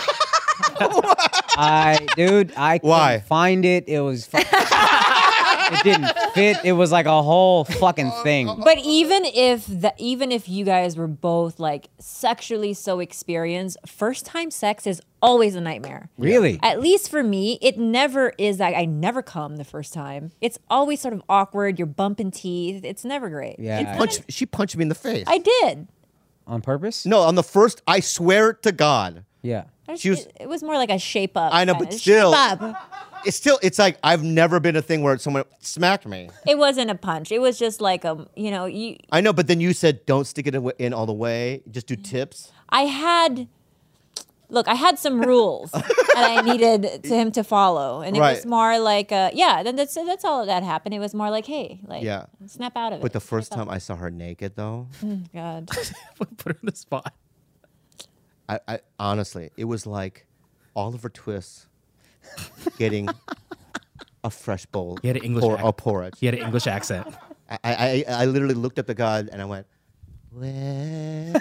I, dude, I couldn't Why? find it. It was, fu- it didn't fit. It was like a whole fucking thing. But even if the, even if you guys were both like sexually so experienced, first time sex is always a nightmare. Really? At least for me, it never is like I never come the first time. It's always sort of awkward. You're bumping teeth. It's never great. Yeah. She punched, she punched me in the face. I did. On purpose? no, on the first, I swear to God. Yeah. I just- She was- it, it was more like a shape up. I know, kinda. but still- Shape up. It's still, it's like I've never been a thing where someone smacked me. It wasn't a punch. It was just like a, you know, you. I know, but then you said don't stick it in in all the way. Just do tips. I had, look, I had some rules that I needed to him to follow, and it was Right. more like, uh, yeah. Then that's that's all that happened. It was more like, hey, like, Yeah. snap out of it. But the first Snap out. time I saw her naked, though, God, Put her in the spot. I, I honestly, it was like Oliver Twist getting a fresh bowl He had an English por- ac- of porridge. He had an English accent. I, I, I literally looked at the god and I went, where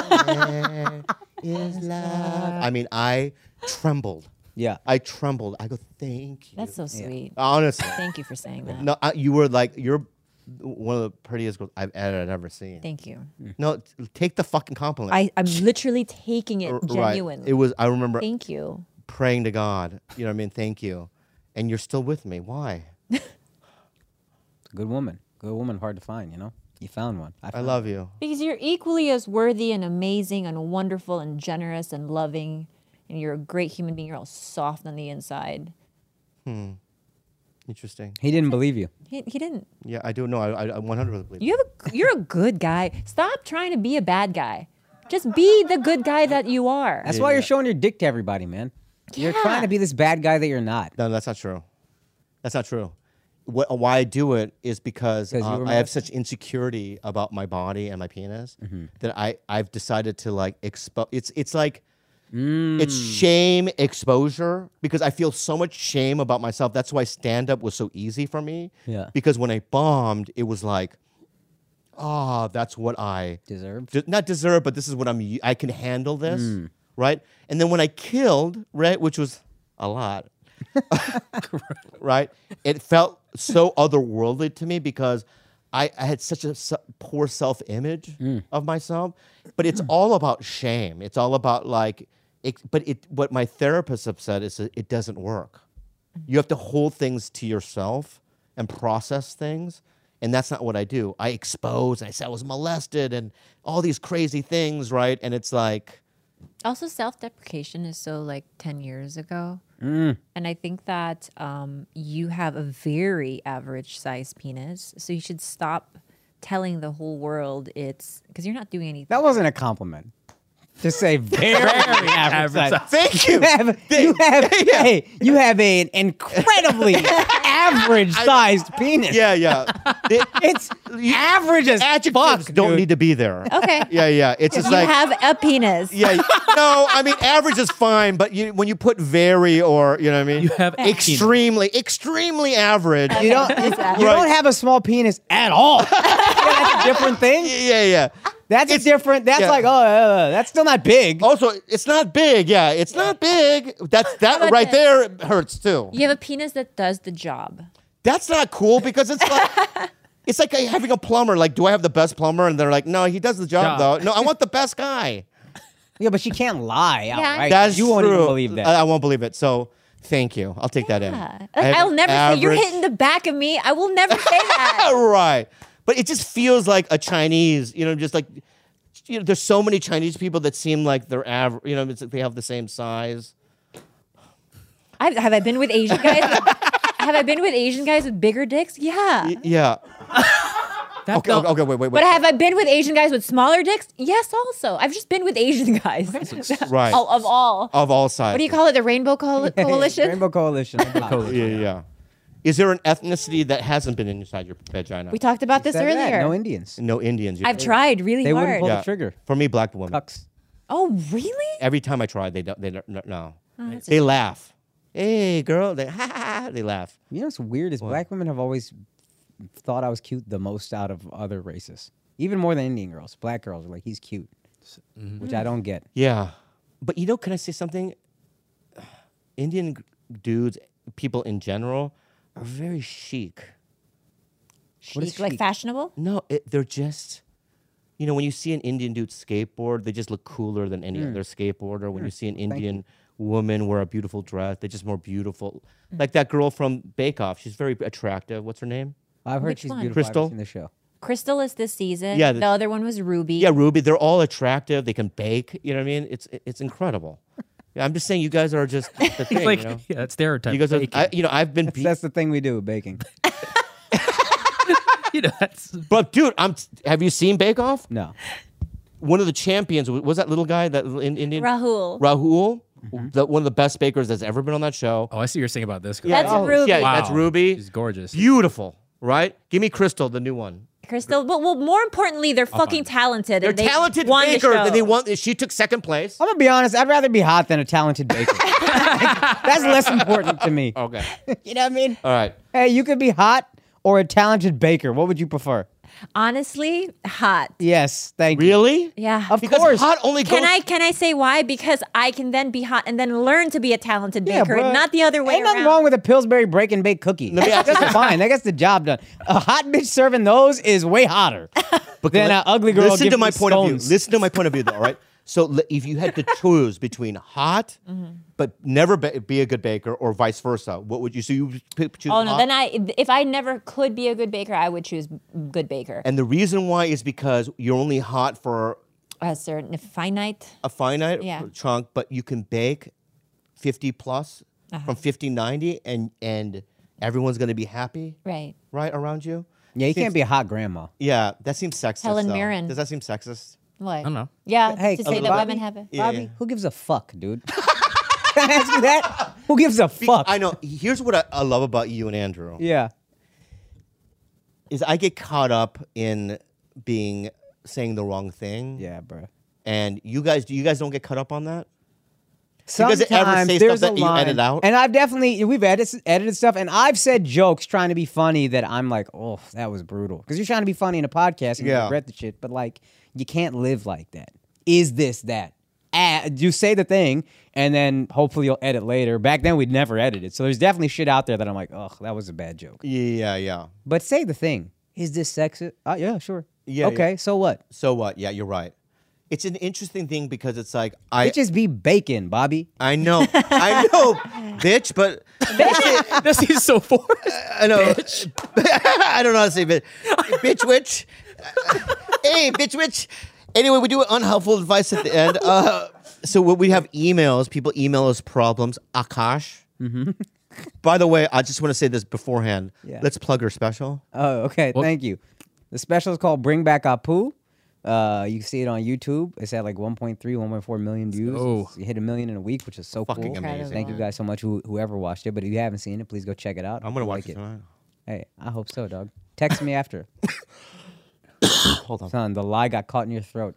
is love? I mean, I trembled. Yeah. I trembled. I go, thank you. that's so sweet. Honestly. Thank you for saying that. No, I, you were like, you're one of the prettiest girls I've ever, ever seen. Thank you. No, t- take the fucking compliment. I I'm literally taking it R- genuinely. Right. It was, I remember Thank you. praying to God, you know what I mean? Thank you. And you're still with me. Why? Good woman. Good woman, hard to find, you know? You found one. I found love you. Because you're equally as worthy and amazing and wonderful and generous and loving, and you're a great human being. You're all soft on the inside. Interesting. He didn't believe you. He, he didn't. Yeah, I do know. I, I, I one hundred percent believe You have a, you're a good guy. Stop trying to be a bad guy. Just be the good guy that you are. That's Yeah, why yeah. you're showing your dick to everybody, man. You're Yeah. trying to be this bad guy that you're not. No, that's not true. That's not true. What, why I do it is because 'Cause you um, were I have molested? such insecurity about my body and my penis Mm-hmm. that I I've decided to like expose. It's it's like Mm. it's shame exposure because I feel so much shame about myself. That's why stand up was so easy for me. Yeah. Because when I bombed, it was like, oh, that's what I Deserved? de- not deserve, but this is what I'm. u- I can handle this, Mm. right? And then when I killed, right, which was a lot, right? It felt so otherworldly to me because I, I had such a se- poor self image Mm. of myself. But it's all about shame. It's all about like, it, but it. What my therapist have said is that it doesn't work. You have to hold things to yourself and process things. And that's not what I do. I expose and I say I was molested and all these crazy things, right? And it's like, Also, self-deprecation is so like ten years ago. Mm. And I think that um, you have a very average size penis. So you should stop telling the whole world it's because you're not doing anything. That wasn't a compliment. Just say very, average average size. size. thank You you. have, you have, hey, you have an incredibly average-sized penis. Yeah, yeah. The It's average as adjectives fuck, don't dude. need to be there. Okay. Yeah, yeah. It's just You like, have a penis. yeah. No, I mean, average is fine, but you, when you put very or, you know what I mean? You have a extremely, extremely average. You don't, you, Exactly. you don't have a small penis at all. Yeah, that's a different thing. Yeah, yeah. That's a It's- different. That's yeah. like, oh, uh, that's still not big. Also, it's not big. Yeah, it's not big. That's that about right this? there hurts too. You have a penis that does the job. That's not cool because it's like It's like having a plumber. Like, do I have the best plumber? And they're like, no, he does the job, Job. though. No, I want the best guy. Yeah, but she can't lie outright. That's you won't true. even believe that. I, I won't believe it. So thank you. I'll take that in. Yeah. I have I'll never say you're average- hitting the back of me. I will never say that. Right. But it just feels like a Chinese, you know, just like, you know, there's so many Chinese people that seem like they're average, you know, it's like they have the same size. I've, have I been with Asian guys? with- have I been with Asian guys with bigger dicks? Yeah. Y- yeah. That Okay, don't- okay, okay, wait, wait, wait. But have I been with Asian guys with smaller dicks? Yes, also. I've just been with Asian guys. Right. Of, of all. Of all sizes. What do you call it? The Rainbow Coal- Coalition? Rainbow Coalition. Yeah, yeah. Is there an ethnicity that hasn't been inside your vagina? We talked about this Said that, earlier. No Indians. No Indians. I've tried really They wouldn't hard. pull Yeah. the trigger. For me, black women. Cucks. Oh, really? Every time I try, they don't. They don't. No. no. Oh, that's a They laugh. Hey, girl. They ha ha ha. They laugh. You know what's weird is black women have always thought I was cute the most out of other races. Even more than Indian girls. Black girls are like, he's cute. Which I don't get. Yeah. But you know, can I say something? Indian g- dudes, people in general, are very chic. What is Chic, like chic? fashionable? No, it, they're just, you know, when you see an Indian dude skateboard, they just look cooler than any other skateboarder. When you see an Indian woman wear a beautiful dress, they're just more beautiful. Like that girl from Bake Off, she's very attractive. What's her name? I've heard Which she's one? beautiful. Crystal? I've seen the show. Crystal is this season. Yeah, The the- other one was Ruby. Yeah, Ruby. They're all attractive. They can bake. You know what I mean? It's it's incredible. Yeah, I'm just saying, you guys are just the thing. like, you know? yeah, it's stereotype. You guys are. baking. I, you know, I've been. That's, that's the thing we do, baking. you know, that's But dude, I'm. Have you seen Bake Off? No. One of the champions was was that little guy, that little in, Indian Rahul. Rahul, the, one of the best bakers that's ever been on that show. Oh, I see what you're saying about this. girl. That's Oh, Ruby. Yeah, Wow. that's Ruby. She's gorgeous. Beautiful, right? Give me Crystal, the new one. Crystal. But well, more importantly, they're fucking talented. They're and they talented won bakers, the show. and they won. She took second place. I'm gonna be honest. I'd rather be hot than a talented baker. That's less important to me. Okay. You know what I mean? All right. Hey, you could be hot or a talented baker. What would you prefer? Honestly, hot. Yes, thank you. Really? Yeah. Of Because course. hot only goes. Can I can I say why? Because I can then be hot and then learn to be a talented Yeah, baker, bruh. and not the other way Ain't nothing around. wrong with a Pillsbury break and bake cookie. Let me ask you That's fine. That gets the job done. A hot bitch serving those is way hotter But than an let- ugly girl. Listen to giving my me point of view. scones. Listen to my point of view, though. All right. So li- if you had to choose between hot, but never be, be a good baker, or vice versa, what would you? So you would pick, choose Oh no! hot? Then I, if I never could be a good baker, I would choose good baker. And the reason why is because you're only hot for A certain finite. a finite Yeah. chunk, but you can bake fifty plus Uh-huh. from fifty, ninety, and and everyone's gonna be happy, Right. right, around you. Yeah, you Seems- can't be a hot grandma. Yeah, that seems sexist. Helen though. Mirren. Does that seem sexist? What? I don't know. Yeah. Hey, to a say little that Bobby? women have it. Yeah, Bobby, yeah. who gives a fuck, dude? Can I ask you that? Who gives a fuck? I know. Here's what I, I love about you and Andrew. Yeah. Is I get caught up in being saying the wrong thing. Yeah, bro. And you guys, do you guys don't get caught up on that? Sometimes guys ever say there's stuff a that you line, edit out? and I've definitely we've edited edited stuff, and I've said jokes trying to be funny that I'm like, oh, that was brutal, because you're trying to be funny in a podcast and you Yeah. regret the shit, but like you can't live like that. Is this that? Ah, you say the thing, and then hopefully you'll edit later. Back then we'd never edited, so there's definitely shit out there that I'm like, oh, that was a bad joke. Yeah, yeah. But say the thing. Is this sexist? Uh, yeah, sure. Yeah, Okay, yeah. so what? So what? Yeah, you're right. It's an interesting thing because it's like I It just be bacon, Bobby. I know I know, bitch, but That seems so forced. I know I don't know how to say bitch. Bitch witch. Hey, bitch witch. Anyway, we do unhelpful advice at the end. Uh, so when we have emails, people email us problems. Akash. Mm-hmm. By the way, I just want to say this beforehand. Yeah. Let's plug our special. Oh, okay. Thank you. The special is called Bring Back Apu. Uh, you can see it on YouTube. It's at like one point three, one point four million views. go. It's- It hit a million in a week, which is so Fucking cool. amazing. Thank you guys so much, who, whoever watched it. But if you haven't seen it, please go check it out. I'm gonna You'll watch like it tonight. Hey, I hope so, dog. Text me after. Hold on. Son, the lie got caught in your throat.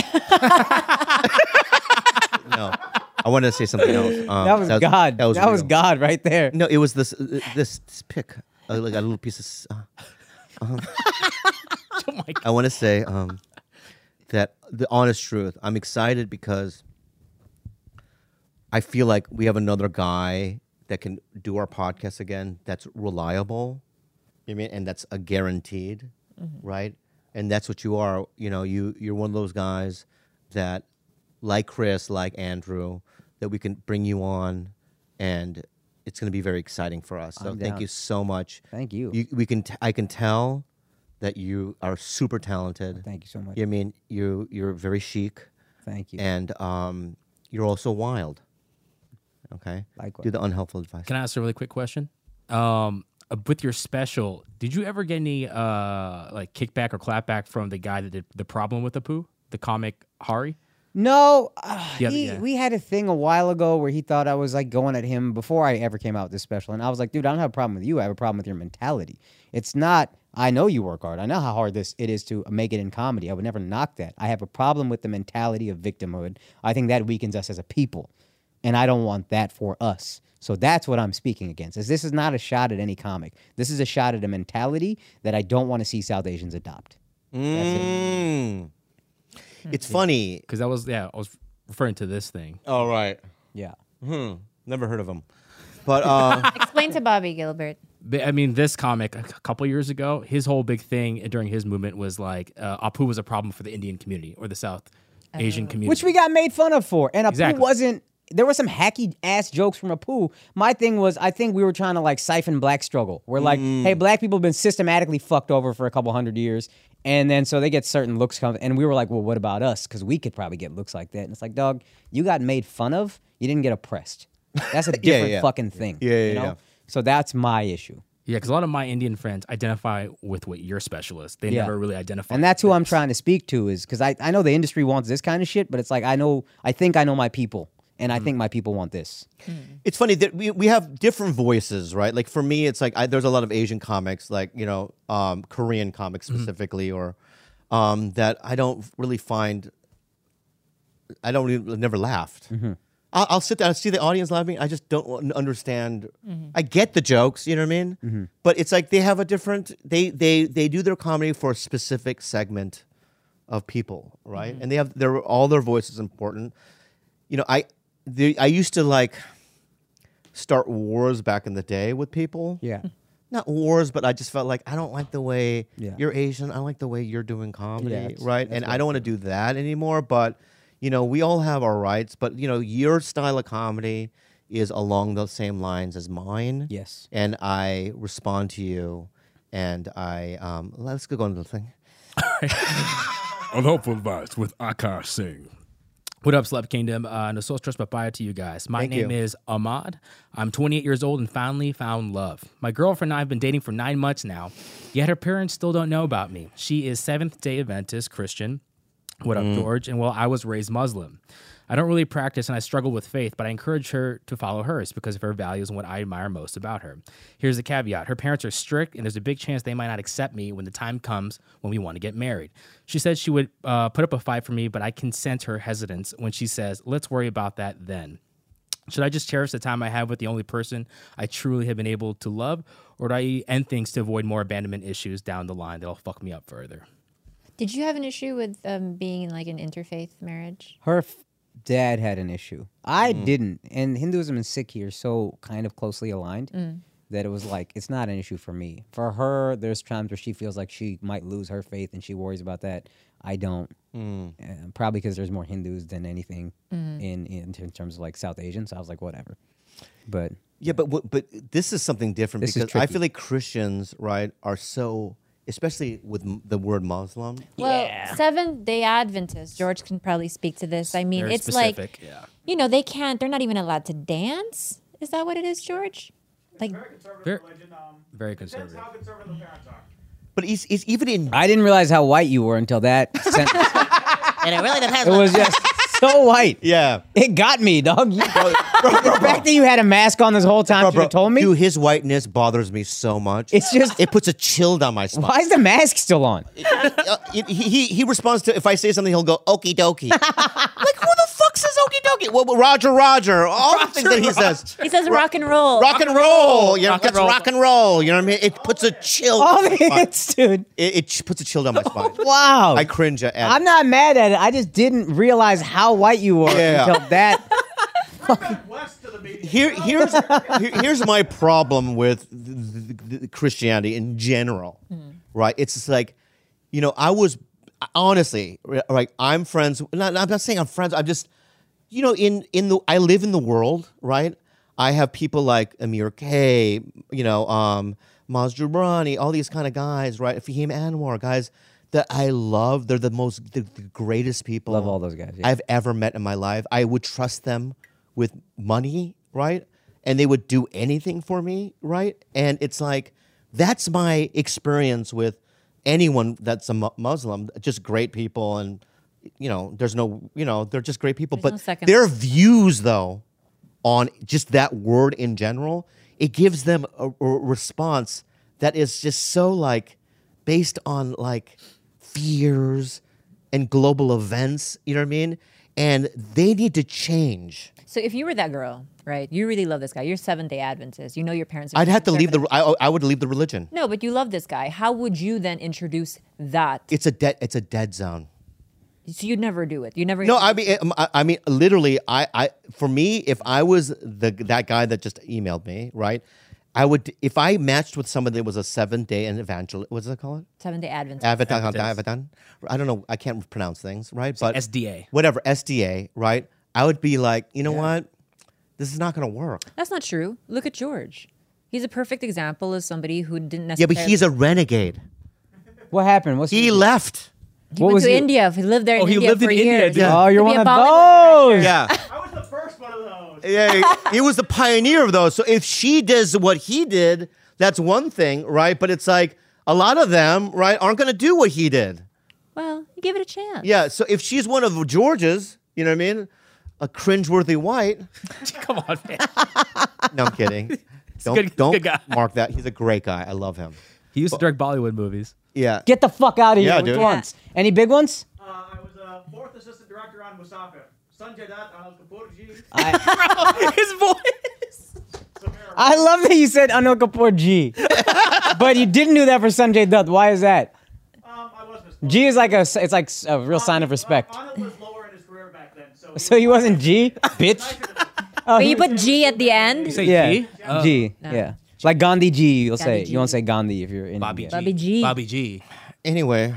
No, I wanted to say something else. Um, That was God. That was, that was real. God right there. No, it was this uh, this, this pick. Uh, like a little piece of. s- Uh, um, Oh my God. I want to say um, that the honest truth. I'm excited because I feel like we have another guy that can do our podcast again. That's reliable. You know what I mean, and that's a guaranteed. right? And that's what you are. You know, you you're one of those guys that, like Chris, like Andrew, that we can bring you on, and it's going to be very exciting for us. So I'm thank down. you so much. Thank you. you we can t- I can tell that you are super talented. Thank you so much. I mean, you you're very chic, Thank you. and um, you're also wild. Okay, Likewise. do the unhelpful advice. Can I ask a really quick question? Um, uh, with your special, did you ever get any uh like kickback or clapback from the guy that did the problem with Apu, the comic Hari? No, uh, Yeah, he, yeah. we had a thing a while ago where he thought I was like going at him before I ever came out with this special. And I was like, dude, I don't have a problem with you. I have a problem with your mentality. It's not, I know you work hard. I know how hard this it is to make it in comedy. I would never knock that. I have a problem with the mentality of victimhood. I think that weakens us as a people. And I don't want that for us. So that's what I'm speaking against. Is this is not a shot at any comic. This is a shot at a mentality that I don't want to see South Asians adopt. Mm. It's funny. Because that was yeah, I was referring to this thing. All right. Yeah. Hmm. Never heard of him. But uh, Explain to Bobby Gilbert. But, I mean, this comic a couple years ago, his whole big thing during his movement was like uh, Apu was a problem for the Indian community or the South Asian community. Which we got made fun of for. And Apu Exactly. wasn't, there were some hacky ass jokes from Apu. My thing was, I think we were trying to like siphon black struggle. We're like, hey, black people have been systematically fucked over for a couple hundred years. And then so they get certain looks come, and we were like, well, what about us? Because we could probably get looks like that. And it's like, dog, you got made fun of. You didn't get oppressed. That's a different yeah. fucking thing. Yeah, yeah, you know? yeah. So that's my issue. Yeah, because a lot of my Indian friends identify with what you're specialist. They Yeah. never really identify. And that's who with I'm this. trying to speak to is because I, I know the industry wants this kind of shit, but it's like I know, I think I know my people. And I think my people want this. it's funny that we, we have different voices, right? Like for me, it's like I, there's a lot of Asian comics, like, you know, um, Korean comics specifically, or um, that I don't really find, I don't really, never laughed. I'll, I'll sit there, I see the audience laughing. I just don't understand. I get the jokes, you know what I mean? But it's like they have a different, they, they, they do their comedy for a specific segment of people, right? And they have their, all their voices important. You know, I, the, I used to like start wars back in the day with people. Yeah. Not wars, but I just felt like I don't like the way Yeah. you're Asian. I like the way you're doing comedy, Yeah, it's- right? that's And what I don't want to do that anymore. But you know, we all have our rights. But you know, your style of comedy is along the same lines as mine. Yes. And I respond to you, and I um, let's go on to the thing. Unhelpful advice with Akash Singh. What up, Celeb Kingdom? Uh, no soul stress papaya to you guys. My Thank name you. is Ahmad. I'm twenty-eight years old and finally found love. My girlfriend and I have been dating for nine months now, yet her parents still don't know about me. She is Seventh-day Adventist Christian. What up, George? And well, I was raised Muslim. I don't really practice and I struggle with faith, but I encourage her to follow hers because of her values and what I admire most about her. Here's the caveat. Her parents are strict, and there's a big chance they might not accept me when the time comes when we want to get married. She said she would uh, put up a fight for me, but I can sense her hesitance when she says, let's worry about that then. Should I just cherish the time I have with the only person I truly have been able to love, or do I end things to avoid more abandonment issues down the line that'll fuck me up further? Did you have an issue with um, being in like an interfaith marriage? Her f- dad had an issue. I didn't. And Hinduism and Sikhi are so kind of closely aligned that it was like, it's not an issue for me. For her, there's times where she feels like she might lose her faith and she worries about that. I don't. Uh, probably because there's more Hindus than anything in, in in terms of like South Asian. So I was like, whatever. But Yeah, but what- but this is something different This is because I tricky. feel like Christians, right, are so, especially with m- the word Muslim. Well, Seventh Day Adventists, George can probably speak to this. I mean, Very it's specific, like, yeah. you know, they can't, they're not even allowed to dance. Is that what it is, George? Like, Very conservative Very- religion. Um, very depends conservative. how conservative the parents are. But it's, it's even in I didn't realize how white you were until that sentence. And it really depends It on was just so white. yeah. It got me, dog. You, the fact that you had a mask on this whole time should have told me. Dude, his whiteness bothers me so much. It's just- it puts a chill down my spine. Why is the mask still on? Uh, it- he, he he responds to if I say something, he'll go okie dokie. Like who the fuck says okie dokie? Well, well, Roger, Roger, all the things that he says. he says rock and roll. Rock and roll, you know, Rock and that's roll. rock and roll. You know what I mean? It puts a chill. All down my the spine. hits, dude. It, it ch- puts a chill down my spine. Wow. I cringe at. I'm not mad at it. I just didn't realize how white you were Yeah. until that. West to the baby. Here, here's here, here's my problem with the, the, the Christianity in general, right? It's just like you know, I was honestly, right, I'm friends, not, I'm not saying I'm friends, I'm just, you know, in, in the, I live in the world, right? I have people like Amir K, you know, um, Maz Jobrani, all these kind of guys, right? Fahim Anwar, guys that I love. They're the most, the, the greatest people. Love all those guys. Yeah. I've ever met in my life. I would trust them with money, right? And they would do anything for me, right? And it's like, that's my experience with anyone that's a mu- Muslim. Just great people, and you know, there's no, you know, they're just great people. There's no but second their thought. views, though, on just that word in general, it gives them a, a response that is just so like based on like fears and global events. You know what I mean? And they need to change. So if you were that girl, right? You really love this guy. You're Seventh Day Adventist. You know your parents. Are I'd have to leave the. conservative. I, I would leave the religion. No, but you love this guy. How would you then introduce that? It's a dead. It's a dead zone. So you'd never do it. You never. No, I mean, I, I mean, literally, I, I, for me, if I was the that guy that just emailed me, right, I would, if I matched with somebody that was a seven day and evangelist, what's it called? Seventh Day Adventist. Adventist. Adventist. I don't know. I can't pronounce things, right? But S D A. whatever, S D A, right? I would be like, you know what? This is not going to work. That's not true. Look at George. He's a perfect example of somebody who didn't Yeah, necessarily. but he's a renegade. What happened? What's He left. He what went was to he- India. He lived there. Oh, in he India lived in for India, years. dude. Oh, you're Could one be a of Bollywood those. Yeah. I was the first one of those. Yeah, he was the pioneer of those. So if she does what he did, that's one thing, right? But it's like a lot of them, right, aren't going to do what he did. Well, you give it a chance. Yeah, so if she's one of George's, you know what I mean? A cringeworthy white. Come on, man. No, I'm kidding. Don't, good- don't good guy. mark that. He's a great guy. I love him. He used to direct Bollywood movies. Yeah. Get the fuck out of here. Yeah, Which dude. ones? Any big ones? Uh, I was a fourth assistant director on Musafir. Sanjay Dutt, Anil Kapoor ji. His voice. I love that you said Anil Kapoor G, but you didn't do that for Sanjay Dutt. Why is that? Um, I was misspoke. G is like a, it's like a real sign of respect. Uh, Anil was lower in his career back then, so. So he wasn't G, bitch. Oh, But he you put G at the end. You say yeah, G? Oh. G, No. yeah. Like Gandhi G, you'll say. Gandhi You won't G. say Gandhi if you're in Bobby India. G. Bobby G. Bobby G. Anyway.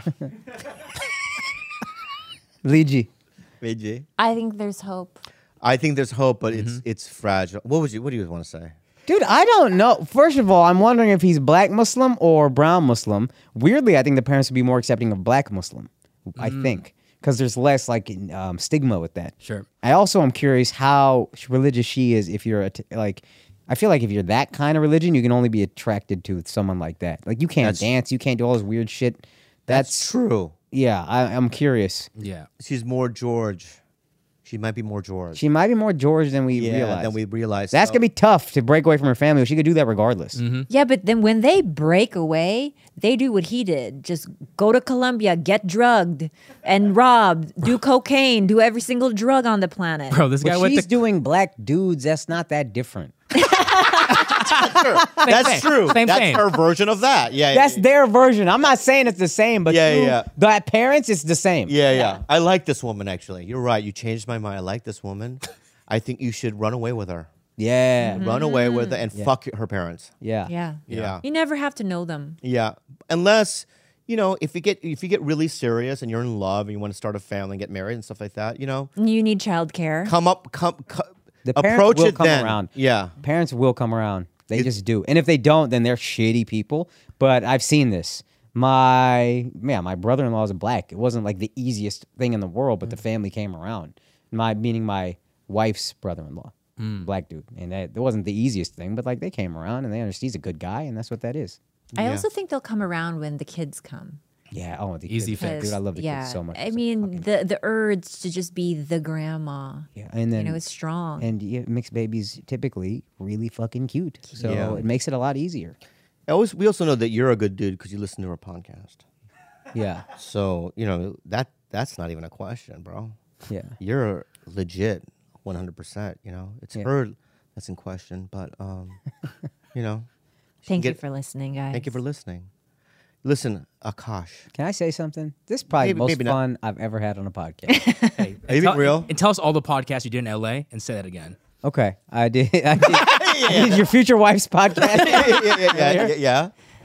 Lee G. V G. I think there's hope. I think there's hope, but it's it's fragile. What would you what do you want to say? Dude, I don't know. First of all, I'm wondering if he's black Muslim or brown Muslim. Weirdly, I think the parents would be more accepting of black Muslim. I think. Because there's less like um, stigma with that. Sure. I also am curious how religious she is. If you're a t- like, I feel like if you're that kind of religion, you can only be attracted to someone like that. Like you can't That's- dance, you can't do all this weird shit. That's, That's, true. yeah. I, I'm curious. Yeah. She's more George. She might be more George. She might be more George than we yeah, realize. than we realize. That's So- gonna be tough to break away from her family. She could do that regardless. Yeah, but then when they break away, they do what he did. Just go to Colombia, get drugged and robbed, do cocaine, do every single drug on the planet. Bro, this guy But went she's to doing black dudes. That's not that different. That's thing. true. Same That's thing. her version of that. Yeah. That's yeah, their version. I'm not saying it's the same, but Yeah, to yeah. the parents, it's the same. yeah, yeah. I like this woman actually. You're right. You changed my mind. I like this woman. I think you should run away with her. Yeah. Run away with her and fuck her parents. Yeah. Yeah. Yeah. You never have to know them. Yeah. Unless, you know, if you get if you get really serious and you're in love and you want to start a family and get married and stuff like that, you know, You need childcare. come up, come, co- The parents approach will it come then. around. Yeah. Parents will come around. They It- just do. And if they don't, then they're shitty people. But I've seen this. My yeah, my brother-in-law is black. It wasn't like the easiest thing in the world, but the family came around. My meaning my wife's brother-in-law, black dude, and that it wasn't the easiest thing, but like they came around and they understand he's a good guy, and that's what that is. I Yeah. also think they'll come around when the kids come. Yeah. Oh, the Easy kids. fix. Dude, I love the yeah. kids so much. I It's mean, fucking- the the urge to just be the grandma, yeah, and then you know, is strong. and yeah, mixed babies typically really fucking cute, so Yeah. it makes it a lot easier. I always, we also know that you're a good dude because you listen to our podcast. Yeah. So you know that that's not even a question, bro. Yeah. You're legit, one hundred percent. You know, it's Yeah. her that's in question, but um, you know, Thank you get- for listening, guys. thank you for listening. Listen, Akash. Can I say something? This is probably Maybe- the most maybe not. fun I've ever had on a podcast. Hey, Are you tell, being real? And tell us all the podcasts you did in L A and say that again. Okay, I did. I did, I did your future wife's podcast. yeah, yeah, yeah, yeah, yeah, yeah.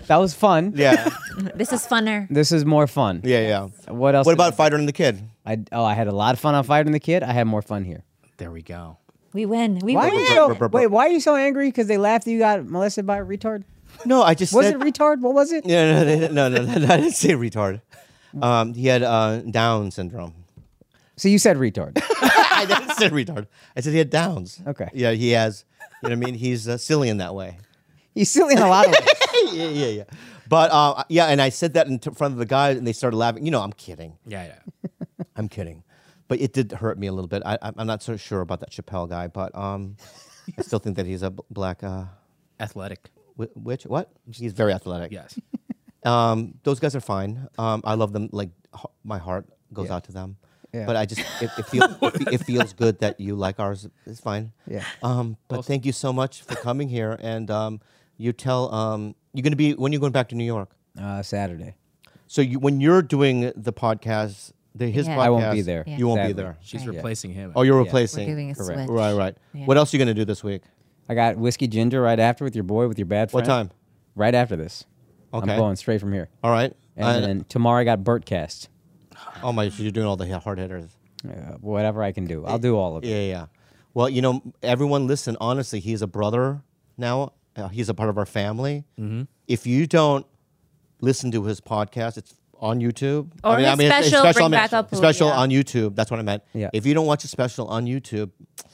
That was fun. Yeah. This is funner. This is more fun. Yeah, yeah. What else? What did I about Fighter and the Kid? I oh, I had a lot of fun on Fighter and the Kid. I had more fun here. There we go. We win. We Why are win. you so, wait, why are you so angry? Because they laughed that you got molested by a retard? No, I just Was said, it retard? What was it? Yeah, no, they- no, no, no, no, I didn't say retard. Um, he had uh, Down syndrome. So you said retard. I didn't say retard. I said he had Downs. Okay. Yeah, he has. You know what I mean? He's uh, silly in that way. He's silly in a lot of ways. yeah, yeah, yeah. But uh, yeah, and I said that in t- front of the guys, and they started laughing. You know, I'm kidding. Yeah, yeah. I'm kidding. But it did hurt me a little bit. I, I- I'm not so sure about that Chappelle guy, but um, I still think that he's a b- black. Uh, Athletic. wh- which what? He's very athletic. Yes. Um, those guys are fine. Um, I love them. Like h- my heart goes Yeah. out to them. Yeah. But I just it, it feels it, fe- it feels good that you like ours. It's fine. Yeah. Um, but thank you so much for coming here. And um, you tell um, you're going to be when you're going back to New York. Uh, Saturday. So you when you're doing the podcast, the his Yeah. podcast, I won't be there. Yeah. You won't Sadly. be there. She's Right. replacing him. Oh, you're Yeah. replacing. We're doing a Correct. switch. Right, right. Yeah. What else are you going to do this week? I got whiskey ginger right after with your boy, with your bad friend. What time? Right after this. Okay. I'm going straight from here. All right. And Uh, then tomorrow I got Burtcast. oh my, you're doing all the hard hitters. Uh, whatever I can do. I'll do all of it. Yeah, yeah. Well, you know, everyone listen, honestly, he's a brother now. Uh, he's a part of our family. Mm-hmm. If you don't listen to his podcast, it's on YouTube. Or his it's- it's special, Bring I mean, Back Up Who, special yeah. on YouTube. That's what I meant. Yeah. If you don't watch a special on YouTube,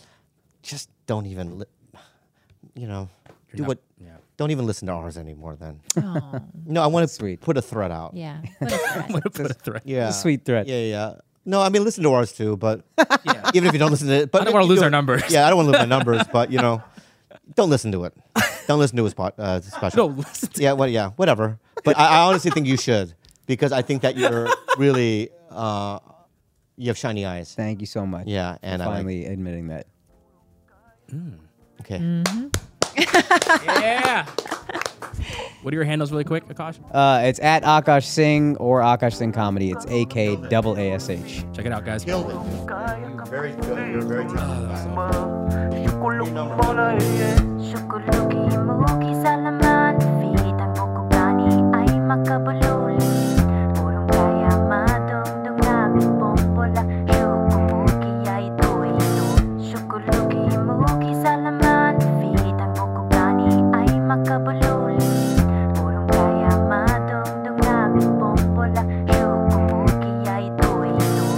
just don't even, li- you know, do not- what. yeah. Don't even listen to ours anymore then. Oh, No, I want to Sweet. put a thread out. yeah. What a threat. I'm gonna put a threat. Yeah. a sweet thread. Yeah, yeah. No, I mean, listen to ours too, but Yeah. even if you don't listen to it. But I don't wanna you lose do our it- numbers. Yeah, I don't want to lose my numbers, but, you know, don't listen to it. Don't listen to his pod, uh, special. No, listen to Yeah, well, yeah, whatever. But I, I honestly think you should because I think that you're really, uh, you have shiny eyes. Thank you so much. Yeah, for and I like- finally admitting that. Okay. Yeah. What are your handles, really quick, Akash? Uh, it's at Akash Singh or Akash Singh Comedy. It's A K double A S H. Check it out, guys. Killed it. Very good. You're very talented. Oh, that was so Your number.